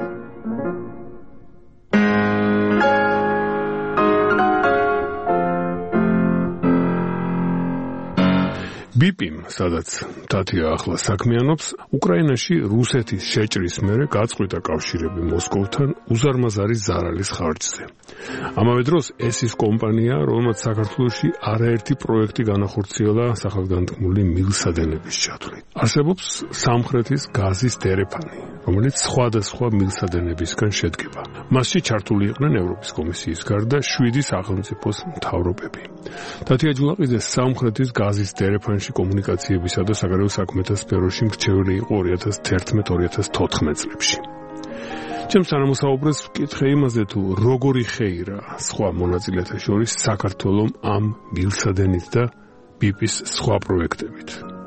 ბიპიმ, სადაც თათია ახლა საქმიანობს, უკრაინაში რუსეთის შეჭრის მერე გაწყვიტა კავშირები მოსკოვთან უზარმაზარი ზარალის ხარჯზე. ამავე დროს ეს ის კომპანია, რომელმაც საქართველოში არაერთი პროექტი განახორციელა სახელგანთქმული მილსადენების ჩათვლით. არსებობს სამხრეთის გაზის დერეფანი, რომელიც სხვადასხვა მილსადენებისგან შედგება. მასში ჩართული იყვნენ ევროპის კომისიის გარდა შვიდი სახელმწიფოს მთავრობები. თათია ჯულაყიძე სამხრეთის გაზის დერეფანში კომუნიკაციებისა და საგარეო საქმეთა სფეროში მრჩეველი იყო ორი ათას თერთმეტ ორი ათას თოთხმეტ წლებში. ჩემს თანამოსაუბრეს ვკითხე იმაზე, თუ როგორი ხეირა სხვა მონაწილეთა შორის საქართველომ ამ მილსადენით და ბიპის სხვა პროექტებით.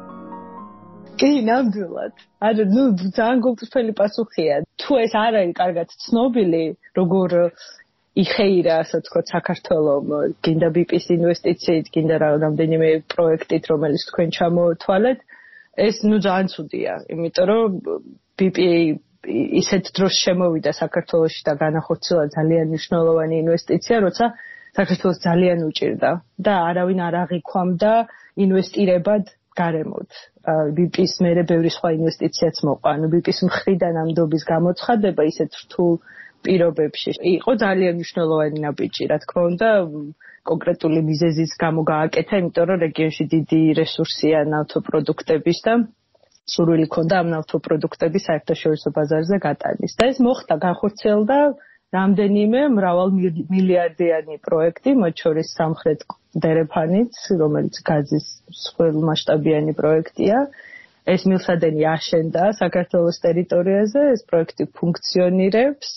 კი, ნამდვილად. არა, ნუ ძალიან გულწრფელი პასუხია. თუ ეს არ არის კარგად ცნობილი, როგორ იხეირა, ასე ვთქვათ, საქართველომ გინდა ბიპის ინვესტიციით, გინდა რამდენიმე პროექტით, რომელიც თქვენ ჩამოთვალეთ, ეს ნუ ძალიან ცუდია, იმიტომ რომ ბიპი ისეთ დროს შემოვიდა საქართველოში და განახორციელა ძალიან მნიშვნელოვანი ინვესტიცია, როცა საქართველოს ძალიან უჭირდა და არავინ არ აღიქვამდა ინვესტირებად გარემოთ. ბიპის მერე ბევრი სხვა ინვესტიციაც მოყვა. ანუ ბიპის მხრიდან ამ დობის გამოცხადება ისეთ რთულ პირობებში იყო ძალიან მნიშვნელოვანი ნაბიჯი, რა თქმა უნდა, კონკრეტული მიზეზის გამო გააკეთა, იმიტომ რომ რეგიონში დიდი რესურსია ნავთობპროდუქტების და სურვილი ქონდა ამ ნავთობპროდუქტების საერთაშორისო ბაზარზე გატანის. და ეს მოხდა, განხორციელდა რამდენიმე მრავალ მილიარდიანი პროექტი, მათ შორის სამხრეთ დერეფანიც, რომელიც გაზის მსხვილმასშტაბიანი პროექტია. ეს მილსადენი აშენდა საქართველოს ტერიტორიაზე, ეს პროექტი ფუნქციონირებს.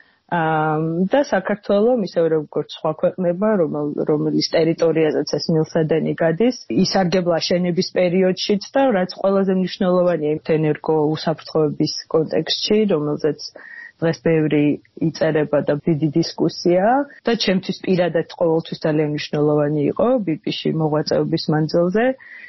და საქართველოს ისევე როგორც სხვა ქვეყნებმა, რომელიც ტერიტორიაზეც ეს მილსადენი გადის, ისარგებლა შენების პერიოდშიც და რაც ყველაზე მნიშვნელოვანია ენერგო უსაფრთხოების კონტექსტში, რომელზეც დღეს ბევრი იწერება და დიდი დისკუსია და ჩემთვის პირადად ყოველთვის ძალიან მნიშვნელოვანი იყო ბიპიში მოღვაწეობის მანძილზე.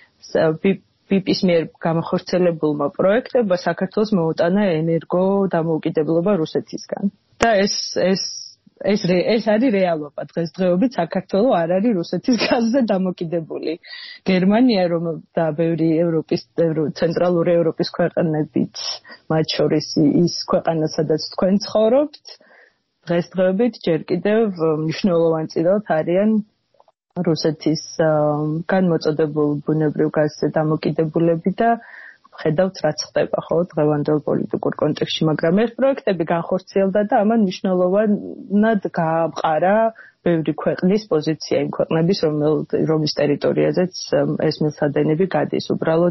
ბიპის მიერ გამახორციელებულმა პროექტებმა საქართველოს მოუტანა ენერგო დამოუკიდებლობა რუსეთისგან. და ეს ეს ეს ეს არის რეალობა. დღესდღეობით საქართველოს არ არის რუსეთის გაზზე დამოკიდებული. გერმანია რომ და ბევრი ევროპის ცენტრალური ევროპის ქვეყნებიც, მათ შორის ის ქვეყანა, სადაც თქვენ ცხოვრობთ, დღესდღეობით ჯერ კიდევ მნიშვნელოვანწილად არიან რუსეთის განმოწოდებულ ბუნებრივ გაზზე დამოკიდებულები და ხედავთ რაც ხდება ხო დღევანდელ პოლიტიკურ კონტექსტში, მაგრამ ეს პროექტები განხორციელდა და ამან მნიშვნელოვნად გაამყარა ბევრი ქვეყნის პოზიცია იმ ქვეყნების, რომლის ტერიტორიაზეც ეს მილსადენები გადის. უბრალოდ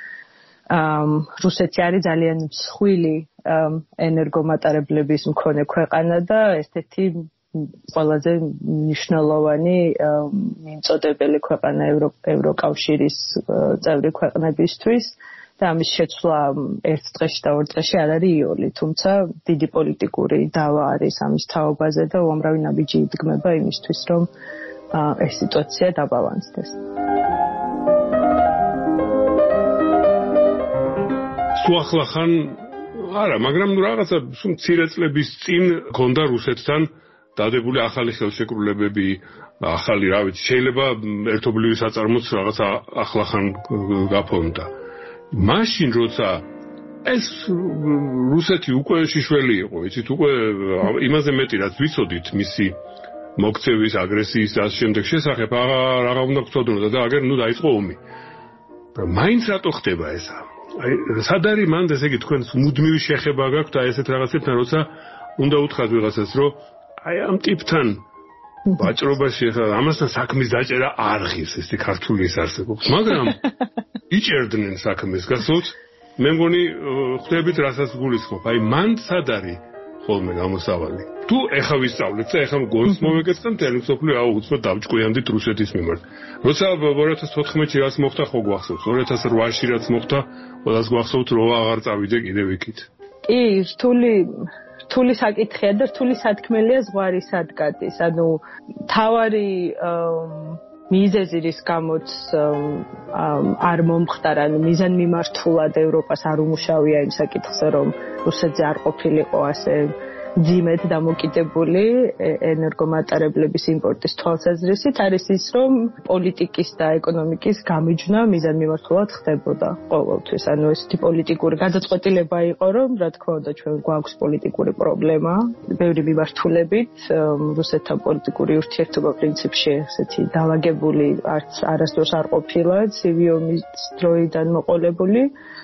რუსეთი არის ძალიან მსხვილი ენერგომატარებლების მქონე ქვეყანა და ერთ-ერთი ყველაზე მნიშვნელოვანი მიმწოდებელი ქვეყანა ევროკავშირის წევრი ქვეყნებისთვის და ამის შეცვლა ერთ დღეში და ორ დღეში არ არის იოლი, თუმცა დიდი პოლიტიკური დავა არის ამის თაობაზე და უამრავი ნაბიჯი იდგმება იმისთვის, რომ ეს სიტუაცია დაბალანსდეს. სუახლახან არა, მაგრამ რაღაცა მცირე წლების წინ ქონდა რუსეთთან დადებული ახალი ხელშეკრულებები, ახალი რა ვიცი, შეიძლება ერთობლივი საწარმოც რაღაცა ახლახან გაფონდა. მაშინ როცა ეს რუსეთი უკვე შიშველი იყო, იცით, უკვე იმაზე მეტი რაც ვიცოდით მისი მოქცევის, აგრესიის და ამ შემდეგ შესახებ აღარ უნდა გწოდნოდა და აგერ ნუ დაიწყო ომი. მაინც რატო ხდება ესა? აი, სად არის მანდ ესე იგი თქვენ მუდმივი შეხება გაქვთ აი ესეთ რაღაცებთან, როცა უნდა უთხრათ ვიღაცას, რომ აი ამ ტიპთან ვაჭრობაში ხა ამასთან საქმის დაჭერა არ ღირს, ესე ქართული ის არსებობს, მაგრამ იჭერდნენ საქმეს, გასულთ მე მგონი ხვდებით რასაც გულისხმობ, აი მან სად არის ხოლმე გამოსავალი. თუ ეხა ვისწავლეთ და ეხა გონს მოვეკეთეთ მთელი მსოფლიო აუცილებლად დავჭკვიანდით რუსეთის მიმართ. როცა ორი ათას ოთხმეტში რაც მოხდა ხო გვახსოვს, ორი ათას ოთხში რაც მოხდა, ყველას გვახსოვთ რომ აღარ წავიდე კიდევ იქით. კი, რთული რთული საკითხია და რთული სათქმელია ზღვარი სად გადის. ანუ თავარი მიზეზი რის გამოც არ მომხდარა, ანუ მიზანმიმართულად ევროპას არ უმუშავია იმ საკითხზე, რომ რუსეთზე არ ყოფილიყო ასე ძიმედ დამოკიდებული ენერგომატარებლების იმპორტის თვალსაზრისით, არის ის, რომ პოლიტიკის და ეკონომიკის გამიჯვნა მიზანმიმართულად ხდებოდა ყოველთვის. ანუ ესეთი პოლიტიკური გადაწყვეტილება იყო, რომ რა თქმა უნდა ჩვენ გვაქვს პოლიტიკური პრობლემა, ბევრი მიმართულებით, რუსეთთან პოლიტიკური ურთიერთობა პრინციპში ესეთი დაალაგებული არც არასდროს არ ყოფილა, ცივი ომის დროიდან მოყოლებული.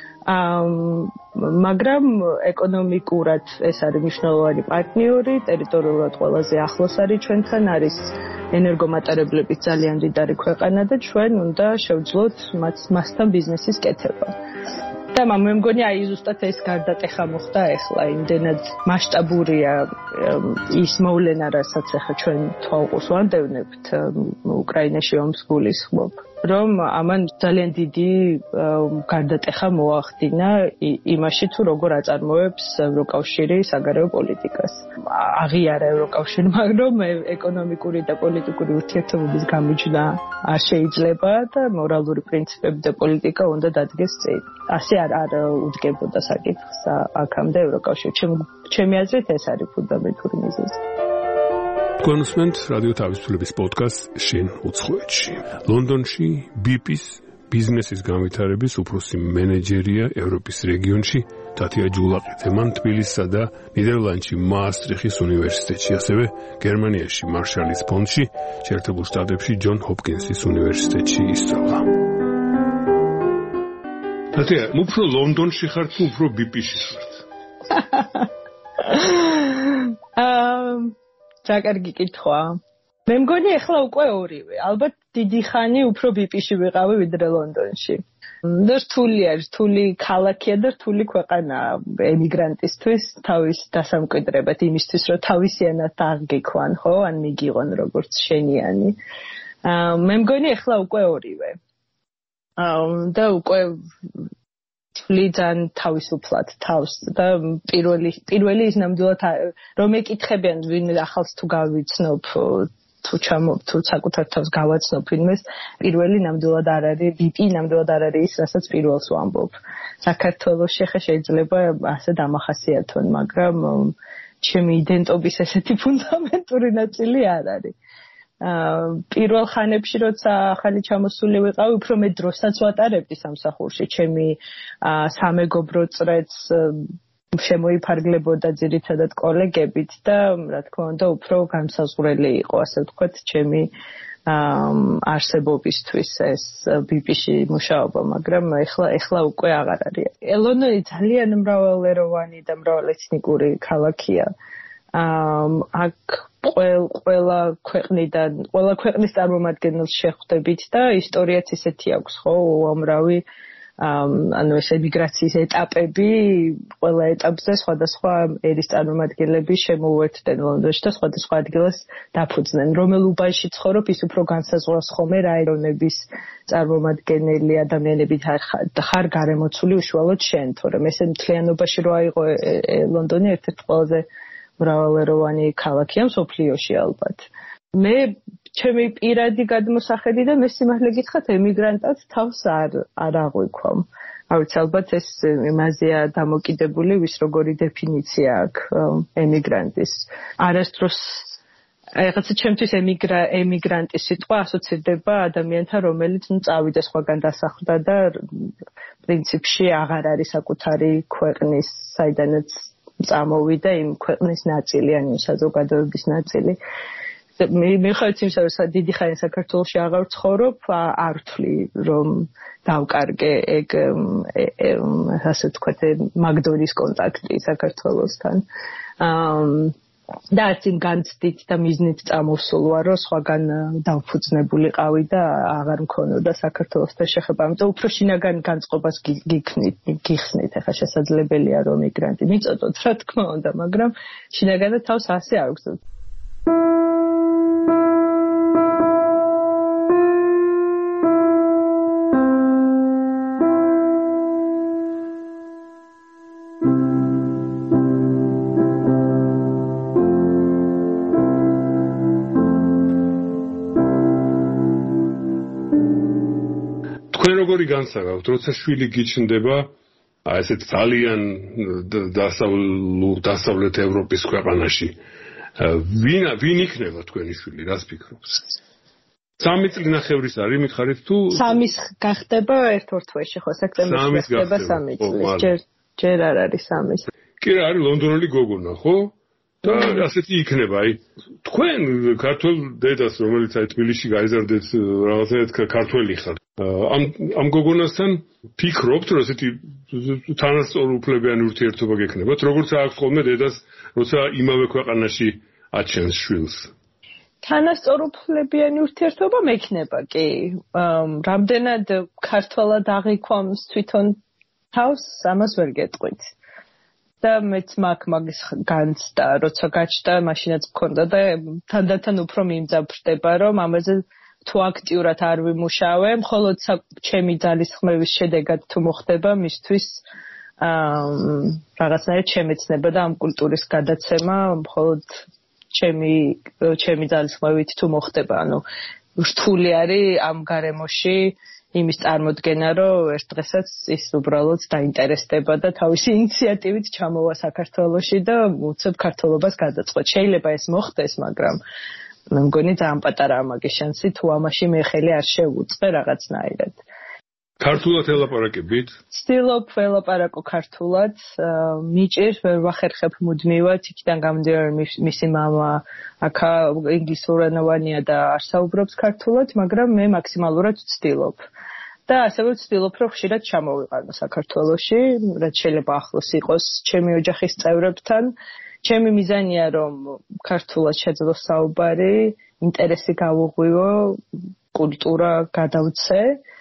მაგრამ ეკონომიკურად ეს არის მნიშვნელოვანი პარტნიორი, ტერიტორიულად ყველაზე ახლოს არის ჩვენთან, არის ენერგომატარებლების ძალიან მდიდარი ქვეყანა და ჩვენ უნდა შევძლოთ მასთან ბიზნესის კეთება. და მე მგონი აი ზუსტად ეს გარდატეხა მოხდა ახლა, იმდენად მასშტაბურია ის მოვლენა, რასაც ახლა ჩვენ თვალყურს ვანდევნებთ უკრაინაში ომს გულისხმობ, რომ ამან ძალიან დიდი გარდატეხა მოახდინა იმაში, თუ როგორ აწარმოებს ევროკავშირი საგარეო პოლიტიკას. აღიარა ევროკავშირმა, რომ ეკონომიკური და პოლიტიკური ურთიერთობების გამიჯვნა არ შეიძლება და მორალური პრინციპები და პოლიტიკა უნდა დადგეს წინ. ასე არ არ უდგებოდა საკითხს აქამდე ევროკავშირი. ჩემი აზრით ეს არის ფუნდამენტური მიზეზი. თქვენ უსმენთ რადიო თავისუფლების პოდკასტს შენ უცხოეთში. ლონდონში ბიპის ბიზნესის განვითარების უფროსი მენეჯერია ევროპის რეგიონში თათია ჯულაყიძე. მან თბილისსა და ნიდერლანდში მაასტრიხის უნივერსიტეტში, ასევე გერმანიაში მარშალის ფონდში, შეერთებულ შტატებში ჯონ ჰოპკინსის უნივერსიტეტში ისწავლა. თათია, უფრო ლონდონში ხარ თუ უფრო ბიპში ხარ? აა საკარგი კითხვა. მე მგონი ახლა უკვე ორივე. ალბათ დიდი ხანი უფრო ბიპში ვიყავი ვიდრე ლონდონში. და რთულია, რთული ქალაქია და რთული ქვეყანა ემიგრანტისთვის თავის დასამკვიდრებად, იმისთვის რომ თავისიანად აღგექვან, ხო, ან მიგიღონ როგორც შენიანი. მე მგონი ახლა უკვე ორივე. და უკვე თვლიდან თავისუფლად თავს და პირველი პირველი ის ნამდვილად რომ ეკითხებიან ვინ ახალს თუ გავიცნობ თუ ჩამო თუ საკუთარ თავს გავაცნობ ვინმეს, პირველი ნამდვილად არ არის ბიპი, ნამდვილად არ არის ის, რასაც პირველს ვამბობ. საქართველოში ხა შეიძლება ასე დამახასიათონ, მაგრამ ჩემი იდენტობის ესეთი ფუნდამენტური ნაწილი არ არის. პირველ ხანებში როცა ახალი ჩამოსული ვიყავი, უფრო მე დროსაც ვატარებდი სამსახურში, ჩემი სამეგობრო წრეც შემოიფარგლებოდა ძირითადად კოლეგებით და რა თქმა უნდა უფრო განსაზღვრელი იყო, ასე ვთქვათ, ჩემი არსებობისთვის ეს ბიბიში მუშაობა, მაგრამ ეხლა ეხლა უკვე აღარ არის. ელონოი ძალიან მრავალეროვანი და მრავალეთნიკური ქალაქია. აქ ყველა ქვეყნიდან, ყველა ქვეყნის წარმომადგენელს შეხვდებით და ისტორიაც ისეთი აქვს, ხო, უამრავი ანუ ეს ემიგრაციის ეტაპები, ყველა ეტაპზე სხვადასხვა ერის წარმომადგენლები შემოუერთდნენ ლონდონში და სხვადასხვა ადგილას დაფუძნენ. რომელ უბანში ცხოვრობ, ის უფრო განსაზღვრავს ხოლმე რა ეროვნების წარმომადგენელი ადამიანები ხარ გარემოცული უშუალოდ შენ, თორემ ესე მთლიანობაში რო აიღო ლონდონი ერთ-ერთი ყველაზე მრავალეროვანი ქალაქია მსოფლიოში ალბათ. მე ჩემი პირადი გადმოსახედი და მე სიმართლე გითხრათ ემიგრანტად თავს არ არ აღვიქვამ. არ ვიცი, ალბათ ეს იმაზეა დამოკიდებული, ვის როგორი დეფინიცია აქვს ემიგრანტის. არასდროს რაღაცა ჩემთვის ემიგრა ემიგრანტის სიტყვა ასოცირდება ადამიანთან, რომელიც ნუ წავიდა სხვაგან დასახლდა და პრინციპში აღარ არის საკუთარი ქვეყნის, საიდანაც წამოვიდა იმ ქვეყნის ნაწილი, ან იმ საზოგადოების ნაწილი. მე ხარც იმისა, რომ დიდი ხანი საქართველოში აღარ ვცხოვრობ, არ ვთვლი, რომ დავკარგე ეგ ასე ვთქვათ, მაგდონის კონტაქტი საქართველოსთან. და არც იმ განცდით და მიზნით წამოვსულ ვარ, რომ სხვაგან დავფუძნებულიყავი და აღარ მქონოდა საქართველოსთან შეხება. ამიტომ უფრო შინაგან განწყობას გიქნით, გიხსნით, ახლა შესაძლებელია რომ მიგრანტი მიწოდოთ, რა თქმა უნდა, მაგრამ შინაგანად თავს ასე არ ვგზნობ. როგორი განსაკუთრებით, როცა შვილი გიჩნდება, აი ესეთ ძალიან დასავლეთ ევროპის ქვეყანაში, ვინ ვინ იქნება თქვენი შვილი, რას ფიქრობთ? სამი წლინახევრის არის, მითხარით თუ სამის გახდება ერთ-ორ თვეში, ხო, სექტემბერში გახდება სამი წლის. ჯერ ჯერ არ არის სამის. კი რა არის ლონდონელი გოგონა, ხო? და ასეთი იქნება, აი თქვენ ქართველ დედას, რომელიც აი თბილისში გაიზარდეთ, რაღაცნაირად ქართველი ხარ. ამ ამ გოგონასთან ფიქრობთ, რომ ესეთი თანასწორუფლებიანი ურთიერთობა გექნებათ, როგორც აქვს ხოლმე დედას, როცა იმავე ქვეყანაში აჩენს შვილს. თანასწორუფლებიანი ურთიერთობა მექნება, კი. რამდენად ქართველად აღიქვამს თვითონ თავს, ამას ვერ გეტყვით. და მეც მაგ მაგის განცდა, როცა გაჩნდა, მაშინაც მქონდა და თანდათან უფრო მიმძაფრდება, რომ ამაზე თუ აქტიურად არ ვიმუშავე, მხოლოდ ჩემი ძალისხმევის შედეგად თუ მოხდება მისთვის რაღაცნაირად შემეცნება და ამ კულტურის გადაცემა მხოლოდ ჩემი ჩემი ძალისხმევით თუ მოხდება, ანუ რთული არის ამ გარემოში იმის წარმოდგენა, რომ ერთ დღესაც ის უბრალოდ დაინტერესდება და თავისი ინიციატივით ჩამოვა საქართველოში და უცებ ქართველობას გადაწყვეტ. შეიძლება ეს მოხდეს, მაგრამ მე მგონი ძალიან პატარაა მაგის შანსი, თუ ამაში მე ხელი არ შევუწყე რაღაცნაირად. ქართულად ელაპარაკებით? ვცდილობ ველაპარაკო ქართულად, მიჭირს, ვერ ვახერხებ მუდმივად, იქიდან გამომდინარე მისი მამა აქა ინგლისურენოვანია და არ საუბრობს ქართულად, მაგრამ მე მაქსიმალურად ვცდილობ. და ასევე ვცდილობ, რომ ხშირად ჩამოვიყანო საქართველოში, რაც შეიძლება ახლოს იყოს ჩემი ოჯახის წევრებთან. ჩემი მიზანია, რომ ქართულად შეძლოს საუბარი, ინტერესი გავუღვივო, კულტურა გადავცე.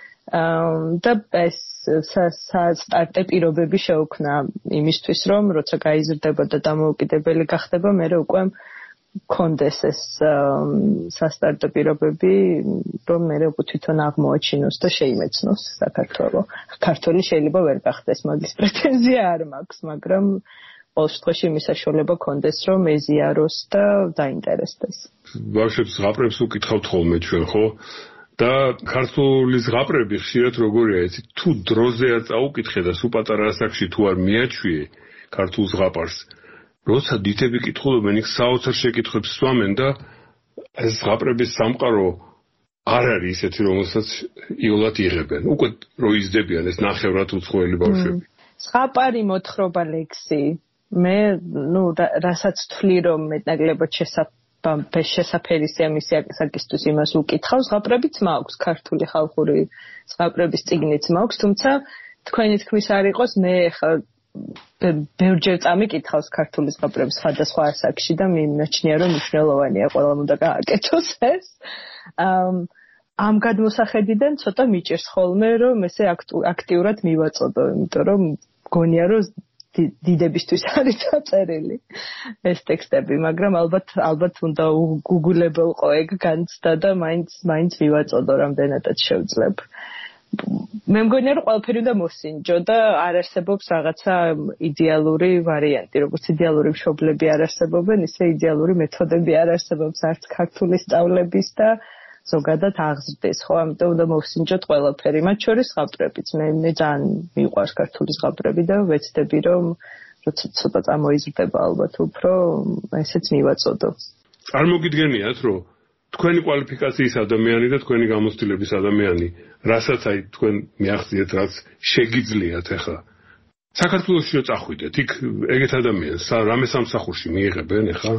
და ეს სტარტე პირობები შეუქმნა იმისთვის, რომ როცა გაიზრდება და დამოუკიდებელი გახდება, მე უკვე მქონდეს ეს სასტარტო პირობები, რომ მე უკვე თვითონ აღმოაჩინოს და შეიმეცნოს საქართველოს. ქართველი შეიძლება ვერ გახდეს, მაგის პრეტენზია არ მაქვს, მაგრამ ყოველ შემთხვევაში იმის საშუალება ქონდეს, რომ ეზიაროს და დაინტერესდეს. ბავშვებს ზღაპრებს უკითხავთ ხოლმე ჩვენ, ხო? და ქართული ზღაპრები ხშირად როგორია, იცი, თუ დროზე არ წაუკითხე და სულ პატარა ასაკში თუ არ მიაჩვიე ქართულ ზღაპარს, როცა დიდები კითხულობენ, იქ საოცარ შეკითხვებს სვამენ და ეს ზღაპრების სამყარო არ არის ისეთი, რომელსაც იოლად იღებენ. უკვე რო იზრდებიან ეს ნახევრად უცხოელი ბავშვები. ზღაპარი მოთხრობა ლექსი. მე, ნუ, რასაც ვთვლი, რომ მეტნაკლებად შესაფერისია მისი აკისრების იმას უკითხავს, ზღაპრებიც მაქვს, ქართული ხალხური ზღაპრების წიგნიც მაქვს, თუმცა თქვენი თქმის არ იყოს, მე ხა ბევრჯერ წამიკითხავს ქართული ზღაპრების სხვადასხვა ასაკში და მიმაჩნია, რომ მნიშვნელოვანია, ყველამ უნდა გააკეთოს ეს. ამ გადმოსახედიდან ცოტა მიჭირს ხოლმე, რომ ესე აქტიურად მივაწოდო, იმიტომ რომ გონია, რომ დიდებისთვის არის დაწერილი ეს ტექსტები, მაგრამ ალბათ ალბათ უნდა უგუგულებელყო ეგ განცდა და მაინც მაინც მივაწოდო რამდენადაც შევძლებ. მე მგონია რომ ყველაფერი უნდა მოსინჯო და არ არსებობს რაღაცა იდეალური ვარიანტი, როგორც იდეალური მშობლები არ არსებობენ, ისე იდეალური მეთოდები არ არსებობს არც ქართული სწავლების და ზოგადად აღზრდეს, ხო, ამიტომ უნდა მოსინჯოთ ყველაფერი, მათ შორის ზღაპრებიც. მე მე ძალიან მიყვარს ქართული ზღაპრები და ვეცდები რომ როცა ცოტა წამოიზრდება ალბათ უფრო ესეც მივაწოდო. წარმოგიდგენიათ, რომ თქვენი კვალიფიკაციის ადამიანი და თქვენი გამოცდილების ადამიანი, რასაც აი თქვენ მიაღწიეთ, რაც შეგიძლიათ ახლა. საქართველოში რო წახვიდეთ, იქ ეგეთ ადამიანს რამე სამსახურში მიიღებენ ახლა?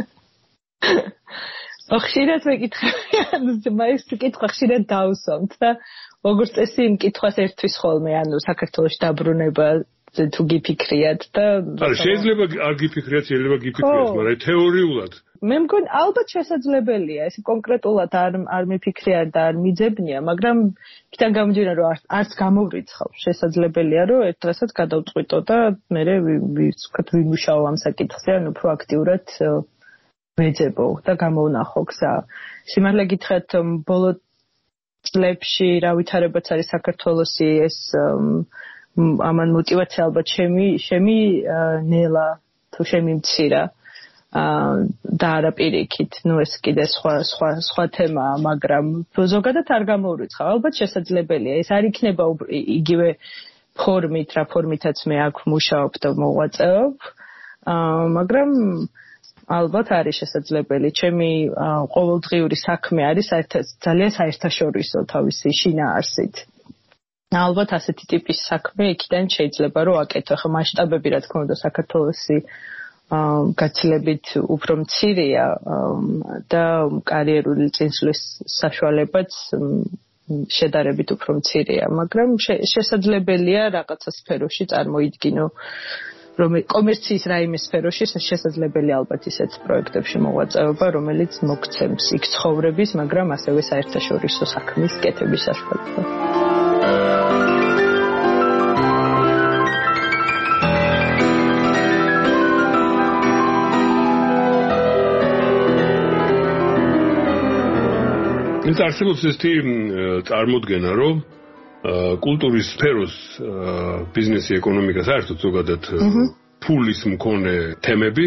ხშირად მეკითხები, ანუ მაის კითხვა ხშირად დავუსვამთ და როგორც წესი იმ კითხვას ერთვის ხოლმე, ანუ საქართველოში დაბრუნება თუ გიფიქრიათ და არა, შეიძლება არ გიფიქრიათ, შეიძლება გიფიქრიათ, მაგრამ თეორიულად მე მგონი ალბათ შესაძლებელია, ეს კონკრეტულად არ არ მიფიქრია და არ მიძებნია, მაგრამ იქიდან გამომდინარე, რომ არც გამოვრიცხავ, შესაძლებელია, რომ ერთ დღესაც გადავწყვიტო და მე ვთქვათ ვიმუშაო ამ საკითხზე, ანუ პროაქტიურად ვეძებო და გამოვნახო გზა. სიმართლე გითხრათ, ბოლო წლებში რა ვითარებაც არის საქართველოსი ეს ამან мотивация ალბათ შემი შემი ნელა თუ შემიმცირა და არა პირიქით, ну ეს კიდე სხვა სხვა სხვა თემაა, მაგრამ ზოგადად არ გამოვრიცხავ, ალბათ შესაძლებელია, ეს არ იქნება იგივე ფორმით, რა ფორმითაც მე აქ მუშაობ და მოვაწეობ, მაგრამ ალბათ არის შესაძლებელი. ჩემი ყოველდღიური საქმე არის ძალიან საერთაშორისო თავისი შინაარსით. ალბათ ასეთი ტიპის საქმე იქიდან შეიძლება რომ აკეთო. ხა მასშტაბები რა თქმა უნდა საქართველოსი გაცილებით უფრო მცირეა და კარიერული წინსვლის საშუალებაც შედარებით უფრო მცირეა, მაგრამ შესაძლებელია რაღაცა სფეროში წარმოიდგინო რომ კომერციის რაიმე სფეროში შესაძლებელი ალბათ ისეთ პროექტებში მოღვაწეობა, რომელიც მოგცემს იქ ცხოვრების, მაგრამ ასევე საერთაშორისო საქმის კეთების საშუალება. ის არსებობს ესეთი წარმოდგენა, რომ კულტურის სფეროს ბიზნესი, ეკონომიკა საერთოდ ზოგადად ფულის მქონე თემები,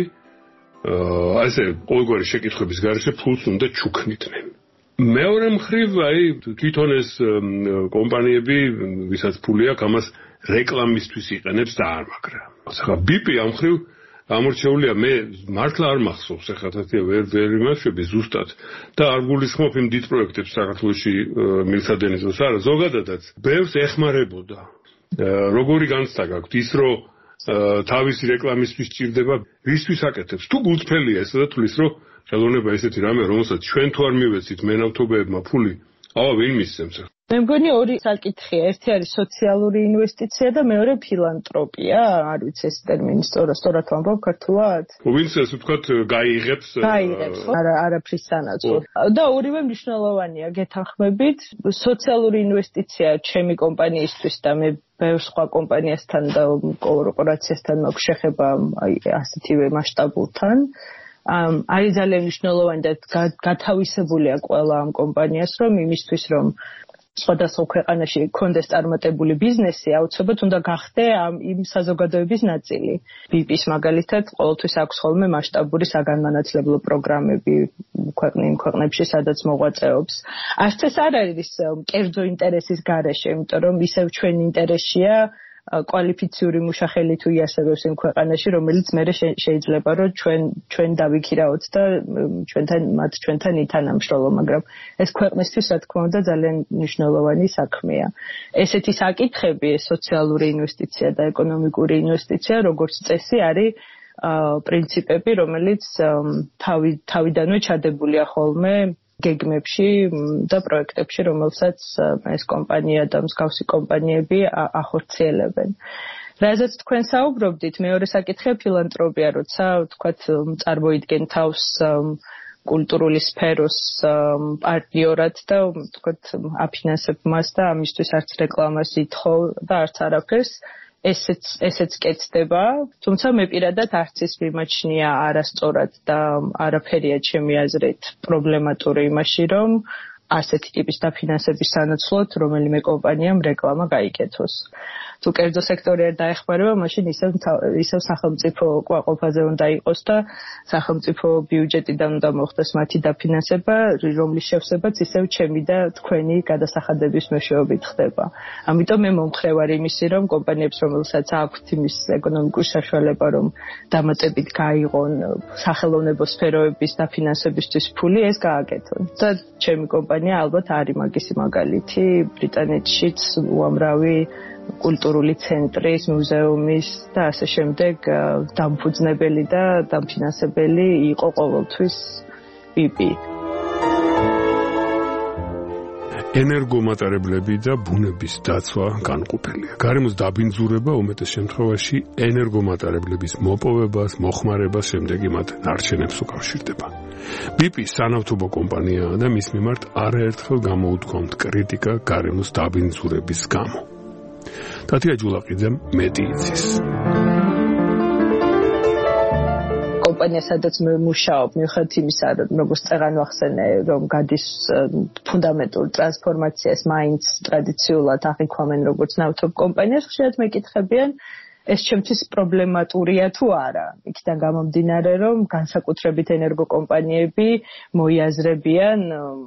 ასე ყოველგვარი შეკითხვების გარეშე ფულს უნდა ჩუქნიდნენ. მეორე მხრივ, აი თვითონ ეს კომპანიები, ვისაც ფული აქვს, ამას რეკლამისთვის იყენებს და არ მაგრა. ახლა ბიპი ამ მხრივ გამორჩეულია, მე მართლა არ მახსოვს, ახლა თათია ვერ ვერ იმაშვები ზუსტად და არ გულისხმობ იმ დიდ პროექტებს საქართველოში მილსადენის დროს, არა, ზოგადადაც ბევრს ეხმარებოდა. როგორი განცდა გაქვთ ის, რომ თავისი რეკლამისთვის ჭირდება, ვისთვის აკეთებს? თუ გულწრფელია ესა და თulis, რომ ხელოვნება ესეთი რამე, რომელსაც ჩვენ თუ არ მივეცით მენავთობეებმა ფული, ავა ვინ მისცემს? მე მგონი ორი საკითხია, ერთი არის სოციალური ინვესტიცია და მეორე ფილანტროპია, არ ვიცი ეს ტერმინი სწორად სწორად ვამბობ ქართულად. ვინც ესე ვთქვათ გაიღებს გაიღებს, არა არაფრის სანაცვლოდ. და ორივე მნიშვნელოვანია, გეთანხმებით. სოციალური ინვესტიცია ჩემი კომპანიისთვის და მე ბევრ სხვა კომპანიასთან და კორპორაციასთან მაქვს შეხება აი ასეთივე მასშტაბურთან. არის ძალიან მნიშვნელოვანი და გათავისებულია ყველა ამ კომპანიას, რომ იმისთვის რომ სხვადასხვა ქვეყანაში კონდეს წარმატებული ბიზნესი, აუცილებლად უნდა გახდე ამ იმ საზოგადოების ნაწილი. ბიპის მაგალითად ყოველთვის აქვს ხოლმე მასშტაბური საგანმანათლებლო პროგრამები ქვეყნის ქვეყნებში, სადაც მოღვაწეობს. არც ეს არ არის კერძო ინტერესის გარეშე, იმიტომ რომ ისევ ჩვენ ინტერესია კვალიფიციური მუშახელი თუ იასებებს იმ ქვეყანაში, რომელიც მე შეიძლება რომ ჩვენ ჩვენ დავიქირაოთ და ჩვენთან მათ ჩვენთან ითანამშრომლო, მაგრამ ეს ქვეყნისთვის რა თქმა უნდა ძალიან მნიშვნელოვანი საქმეა. ესეთი საკითხები, სოციალური ინვესტიცია და ეკონომიკური ინვესტიცია, როგორც წესი არის პრინციპები, რომელიც თავი თავიდანვე ჩადებულია ხოლმე გეგმებში და პროექტებში, რომელსაც ეს კომპანია და მსგავსი კომპანიები ახორციელებენ. რაზეც თქვენ საუბრობდით, მეორე საკითხია ფილანთროპია, როცა თქვათ წარმოიდგენ თავს კულტურული სფეროს პარტნიორად და თქვათ აფინანსებ მას და ამისთვის არც რეკლამას ითხოვ და არც არაფერს, ესეც ესეც კეთდება, თუმცა მე პირადად არც ის მიმაჩნია არასწორად და არაფერია ჩემი აზრით პრობლემატური იმაში, რომ ასეთი ტიპის დაფინანსების სანაცვლოდ რომელიმე კომპანიამ რეკლამა გაიკეთოს. თუ კერძო სექტორი არ დაეხმარება, მაშინ ისევ ისევ სახელმწიფო კვაყოფაზე უნდა იყოს და სახელმწიფო ბიუჯეტიდან უნდა მოხდეს მათი დაფინანსება, რომლის შევსებაც ისევ ჩემი და თქვენი გადასახადების მეშვეობით ხდება. ამიტომ მე მომხრე ვარ იმისი, რომ კომპანიებს, რომელსაც აქვთ იმის ეკონომიკური საშუალება, რომ დამატებით გაიღონ სახელოვნებო სფეროების დაფინანსებისთვის ფული, ეს გააკეთონ. და ჩემი კომპანია ალბათ არის მაგისი მაგალითი, ბრიტანეთშიც უამრავი კულტურული ცენტრის, მუზეუმის და ასე შემდეგ დამფუძნებელი და დამფინანსებელი იყო ყოველთვის პიპი. ენერგომატარებლები და ბუნების დაცვა განყოფილია. გარემოს დაბინძურება უმეტეს შემთხვევაში ენერგომატარებლების მოპოვებას, მოხმარებას, შემდეგ მათ ნარჩენებს უკავშირდება. ბიპი სანავთობო კომპანიაა და მის მიმართ არაერთხელ გამოუთქვამთ კრიტიკა გარემოს დაბინძურების გამო. თათია ჯულაყიძემ მეტი იცის. კომპანია, სადაც მე მუშაობ, მიუხედავად იმისა, რომ როგორც წეღან ვახსენე, რომ გადის ფუნდამენტურ ტრანსფორმაციას, მაინც ტრადიციულად აღიქვამენ როგორც ნავთობ კომპანიას, ხშირად მეკითხებიან, ეს ჩემთვის პრობლემატურია თუ არა. იქიდან გამომდინარე, რომ განსაკუთრებით ენერგოკომპანიები მოიაზრებიან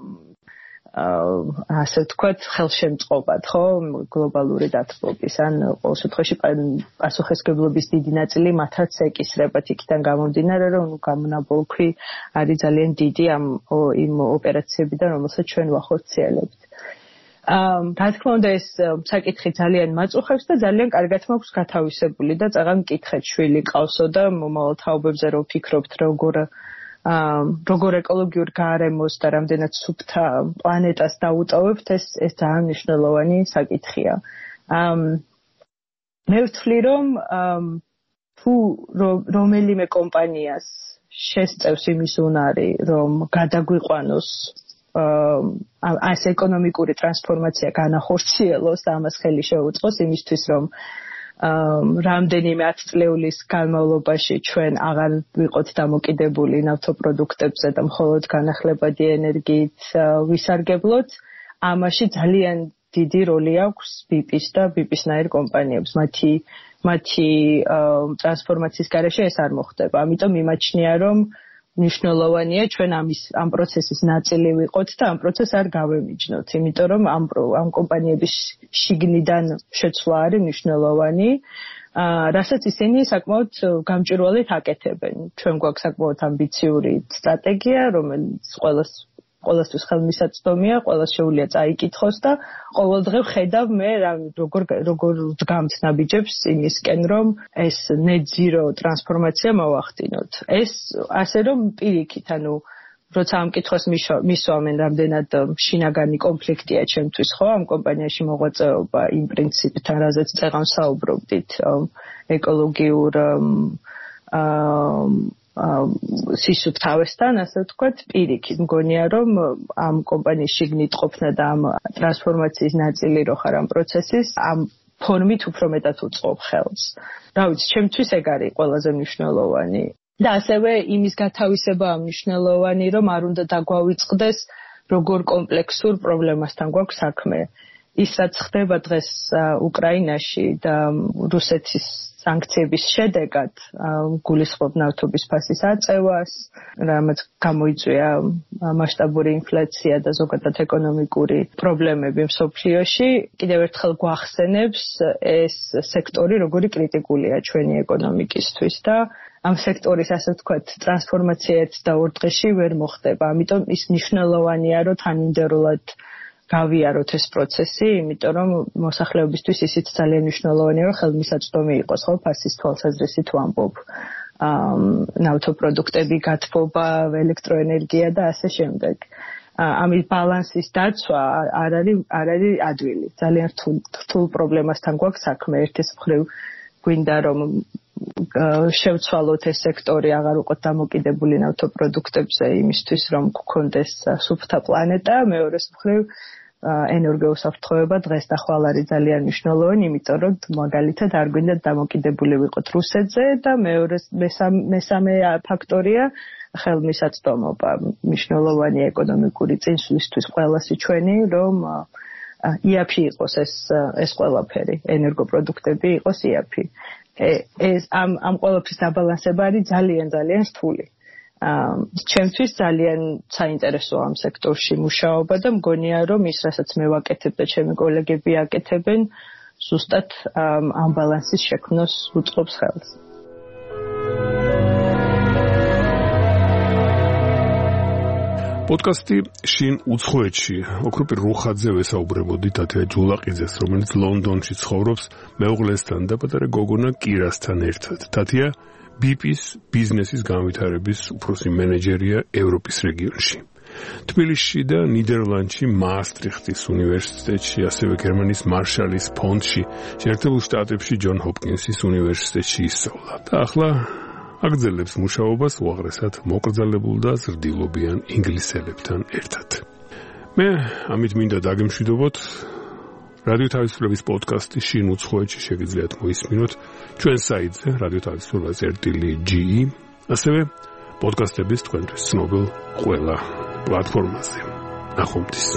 ასე ვთქვათ, ხელშემწყობად, ხო, გლობალური დათბობის, ან ყოველ შემთხვევაში პასუხისმგებლობის დიდი ნაწილი მათაც ეკისრებათ, იქიდან გამომდინარე, რომ გამონაბოლქვი არის ძალიან დიდი ამ იმ ოპერაციებიდან, რომელსაც ჩვენ ვახორციელებთ. რა თქმა უნდა, ეს საკითხი ძალიან მაწუხებს და ძალიან კარგად მაქვს გათავისებული და წაღან მკითხეთ, შვილი ყავსო და მომავალ თაობებზე რო ვფიქრობთ, როგორ როგორ ეკოლოგიურ გარემოს და რამდენად სუფთა პლანეტას დაუტოვებთ, ეს ეს ძალიან მნიშვნელოვანი საკითხია. მე ვთვლი, რომ თუ რომელიმე კომპანიას შესწევს იმის უნარი, რომ გადაგვიყვანოს ეს ეკონომიკური ტრანსფორმაცია განახორციელოს და ამას ხელი შეუწყოს იმისთვის, რომ რამდენიმე ათწლეულის განმავლობაში ჩვენ აღარ ვიყოთ დამოკიდებული ნავთობპროდუქტებზე და მხოლოდ განახლებადი ენერგიით ვისარგებლოთ, ამაში ძალიან დიდი როლი აქვს ბიპის და ბიპისნაირ კომპანიებს. მათი მათი ტრანსფორმაციის გარეშე ეს არ მოხდება. ამიტომ მიმაჩნია, რომ მნიშვნელოვანია ჩვენ ამის ამ პროცესის ნაწილი ვიყოთ და ამ პროცესს არ გავემიჯნოთ, იმიტომ რომ ამ ამ კომპანიების შიგნიდან შეცვლა არის მნიშვნელოვანი, რასაც ისინი საკმაოდ გამჭვირვალედ აკეთებენ. ჩვენ გვაქვს საკმაოდ ამბიციური სტრატეგია, რომელიც ყველას ყველასთვის ხელმისაწვდომია, ყველას შეუძლია წაიკითხოს და ყოველდღე ვხედავ მე როგორ როგორ ვდგამთ ნაბიჯებს იმისკენ, რომ ეს net zero ტრანსფორმაცია მოვახდინოთ. ეს ასე რომ პირიქით, ანუ როცა ამ კითხვას მისვამენ, რამდენად შინაგანი კონფლიქტია ჩემთვის, ხო, ამ კომპანიაში მოღვაწეობა იმ პრინციპთან, რაზეც წეღან საუბრობდით, ეკოლოგიურ სისუფთავესთან, ასე ვთქვათ, პირიქით მგონია, რომ ამ კომპანიის შიგნით ყოფნა და ამ ტრანსფორმაციის ნაწილი რო ხარ ამ პროცესის, ამ ფორმით უფრო მეტად უწყობ ხელს. რა ვიცი, ჩემთვის ეგ არის ყველაზე მნიშვნელოვანი. და ასევე იმის გათავისება მნიშვნელოვანი, რომ არ უნდა დაგვავიწყდეს როგორ კომპლექსურ პრობლემასთან გვაქვს საქმე. ის რაც ხდება დღეს უკრაინაში და რუსეთის სანქციების შედეგად გულისხმობ ნავთობის ფასის აწევას, რამაც გამოიწვია მასშტაბური ინფლაცია და ზოგადად ეკონომიკური პრობლემები მსოფლიოში, კიდევ ერთხელ გვახსენებს ეს სექტორი როგორი კრიტიკულია ჩვენი ეკონომიკისთვის და ამ სექტორის, ასე ვთქვათ, ტრანსფორმაცია ერთ და ორ დღეში ვერ მოხდება. ამიტომ ის მნიშვნელოვანია, რომ თანმიმდევრულად გავიაროთ ეს პროცესი, იმიტომ რომ მოსახლეობისთვის ისიც ძალიან მნიშვნელოვანია, რომ ხელმისაწვდომი იყოს, ხო, ფასის თვალსაზრისით ვამბობ. ნავთობპროდუქტები, გათბობა, ელექტროენერგია და ასე შემდეგ. ამის ბალანსის დაცვა არ არის არ არის ადვილი. ძალიან რთულ პრობლემასთან გვაქვს საქმე. ერთის მხრივ გვინდა რომ შევცვალოთ ეს სექტორი, აღარ უყოთ დამოკიდებული ნავთობპროდუქტებზე იმისთვის, რომ გქონდეს სუფთა პლანეტა. მეორეს მხრივ ენერგოუსაფრთხოება დღეს და ხვალ არის ძალიან მნიშვნელოვანი, იმიტომ რომ მაგალითად არ გვინდა დამოკიდებული ვიყოთ რუსეთზე და მეორე მესამე ფაქტორია ხელმისაწვდომობა. მნიშვნელოვანი ეკონომიკური წინსვლისთვის ყველასი ჩვენი, რომ იაფი იყოს ეს ეს ყველაფერი, ენერგოპროდუქტები იყოს იაფი. ეს ამ ამ ყველაფრის დაბალანსება არის ძალიან ძალიან რთული. ჩემთვის ძალიან საინტერესოა ამ სექტორში მუშაობა და მგონია რომ ის რასაც მე ვაკეთებ და ჩემი კოლეგები აკეთებენ ზუსტად ამ ბალანსის შექმნას უწყობს ხელს. პოდკასტი შინ უცხოეთში ოქროპი რუხაძე ვესაუბრებოდი თათია ჯულაყიძეს, რომელიც ლონდონში ცხოვრობს მეუღლესთან და პატარა გოგონა კირასთან ერთად. თათია ბი პის ბიზნესის განვითარების უფროსი მენეჯერია ევროპის რეგიონში. თბილისში და ნიდერლანდში მაასტრიხტის უნივერსიტეტში, ასევე გერმანიის მარშალის ფონდში, შეერთებულ შტატებში ჯონ ჰოპკინსის უნივერსიტეტში ისწავლა. და ახლა აგრძელებს მუშაობას უაღრესად მოკრძალებულ და ზრდილობიან ინგლისელებთან ერთად. მე ამით მინდა დაგემშვიდობოთ. რადიო თავისუფლების პოდკასტი შინ უცხოეთში შეგიძლიათ მოისმინოთ ჩვენ საიტზე რადიო თავისუფლება წერტილი ჯი ი, ასევე პოდკასტების თქვენთვის ცნობილ ყველა პლატფორმაზე. ნახვამდის.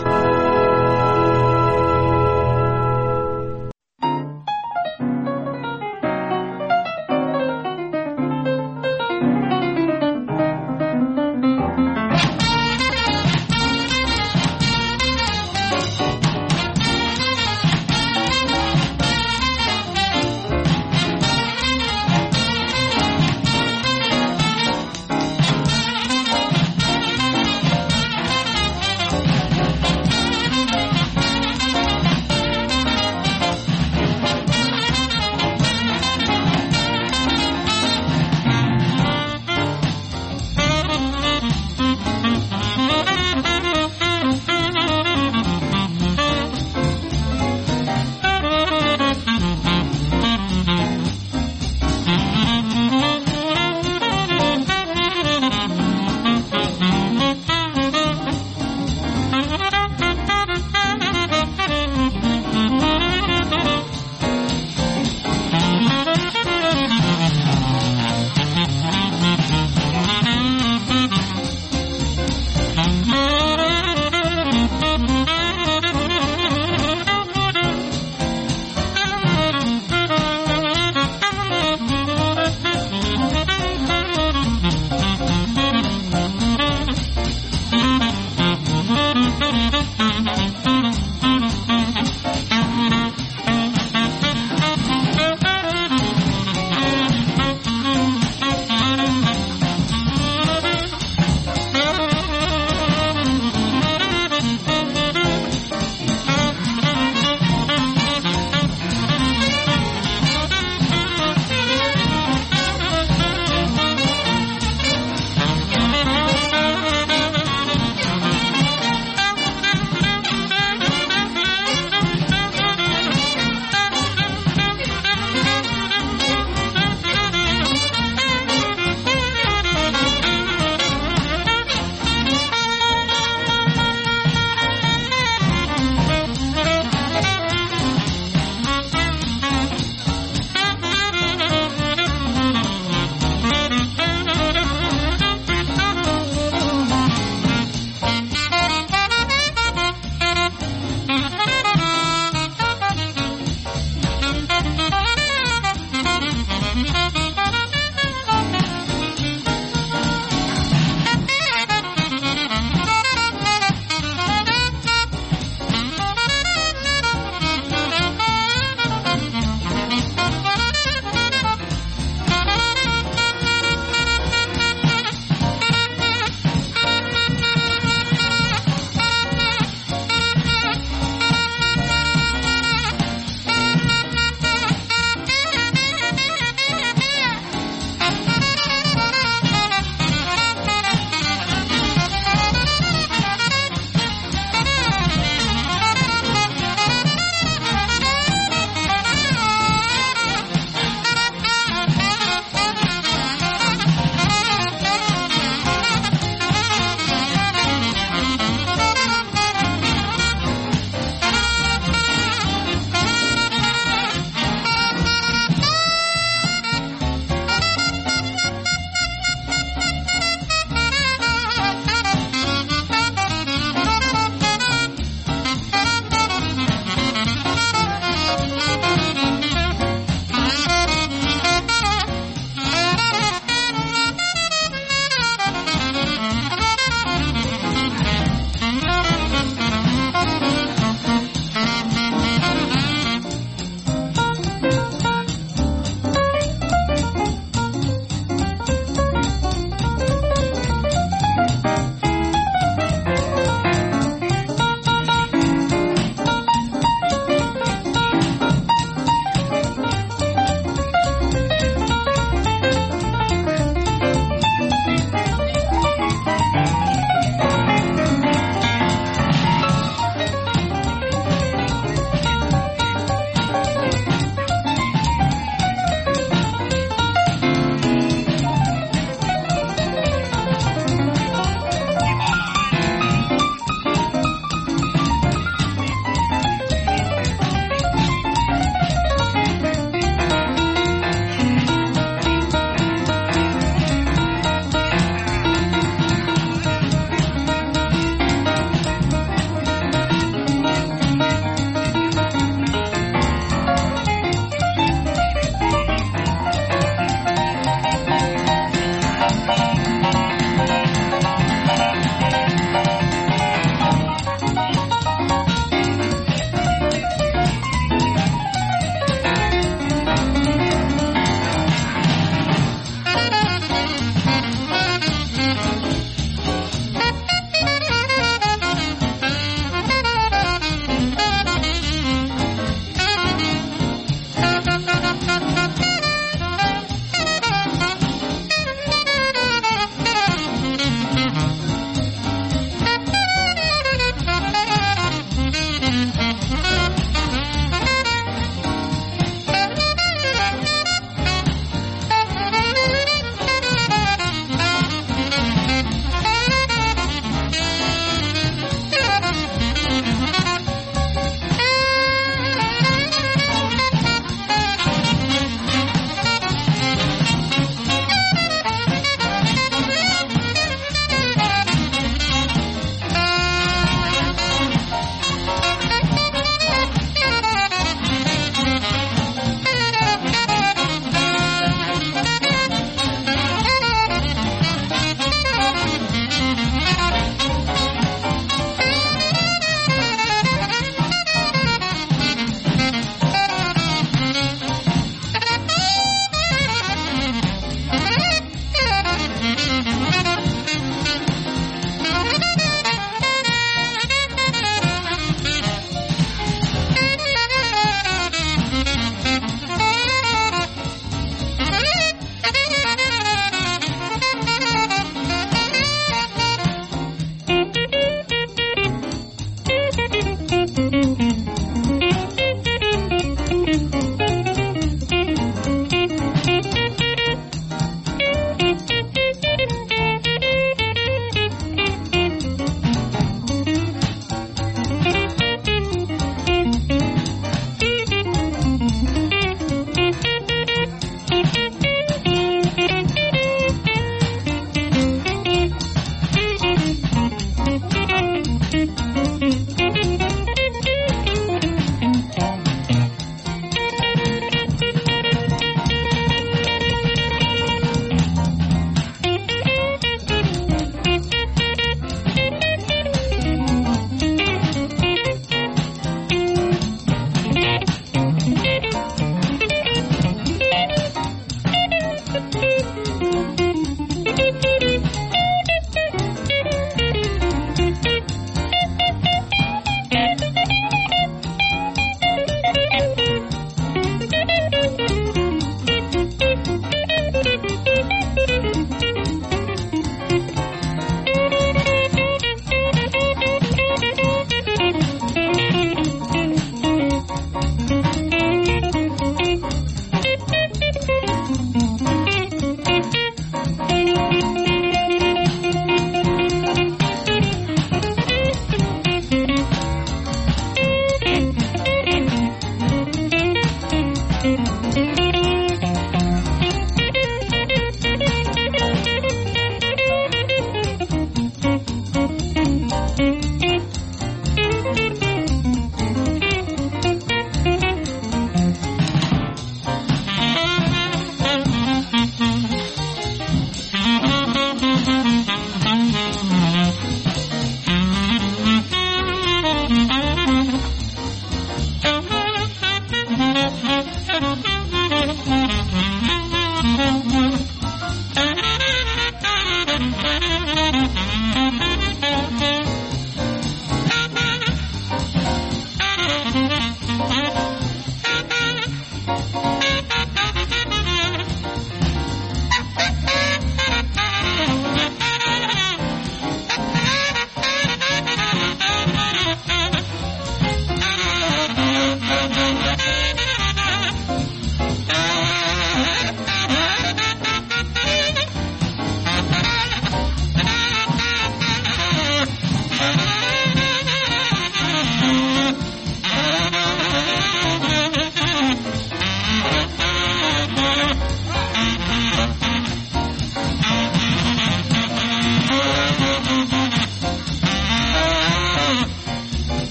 Thank you.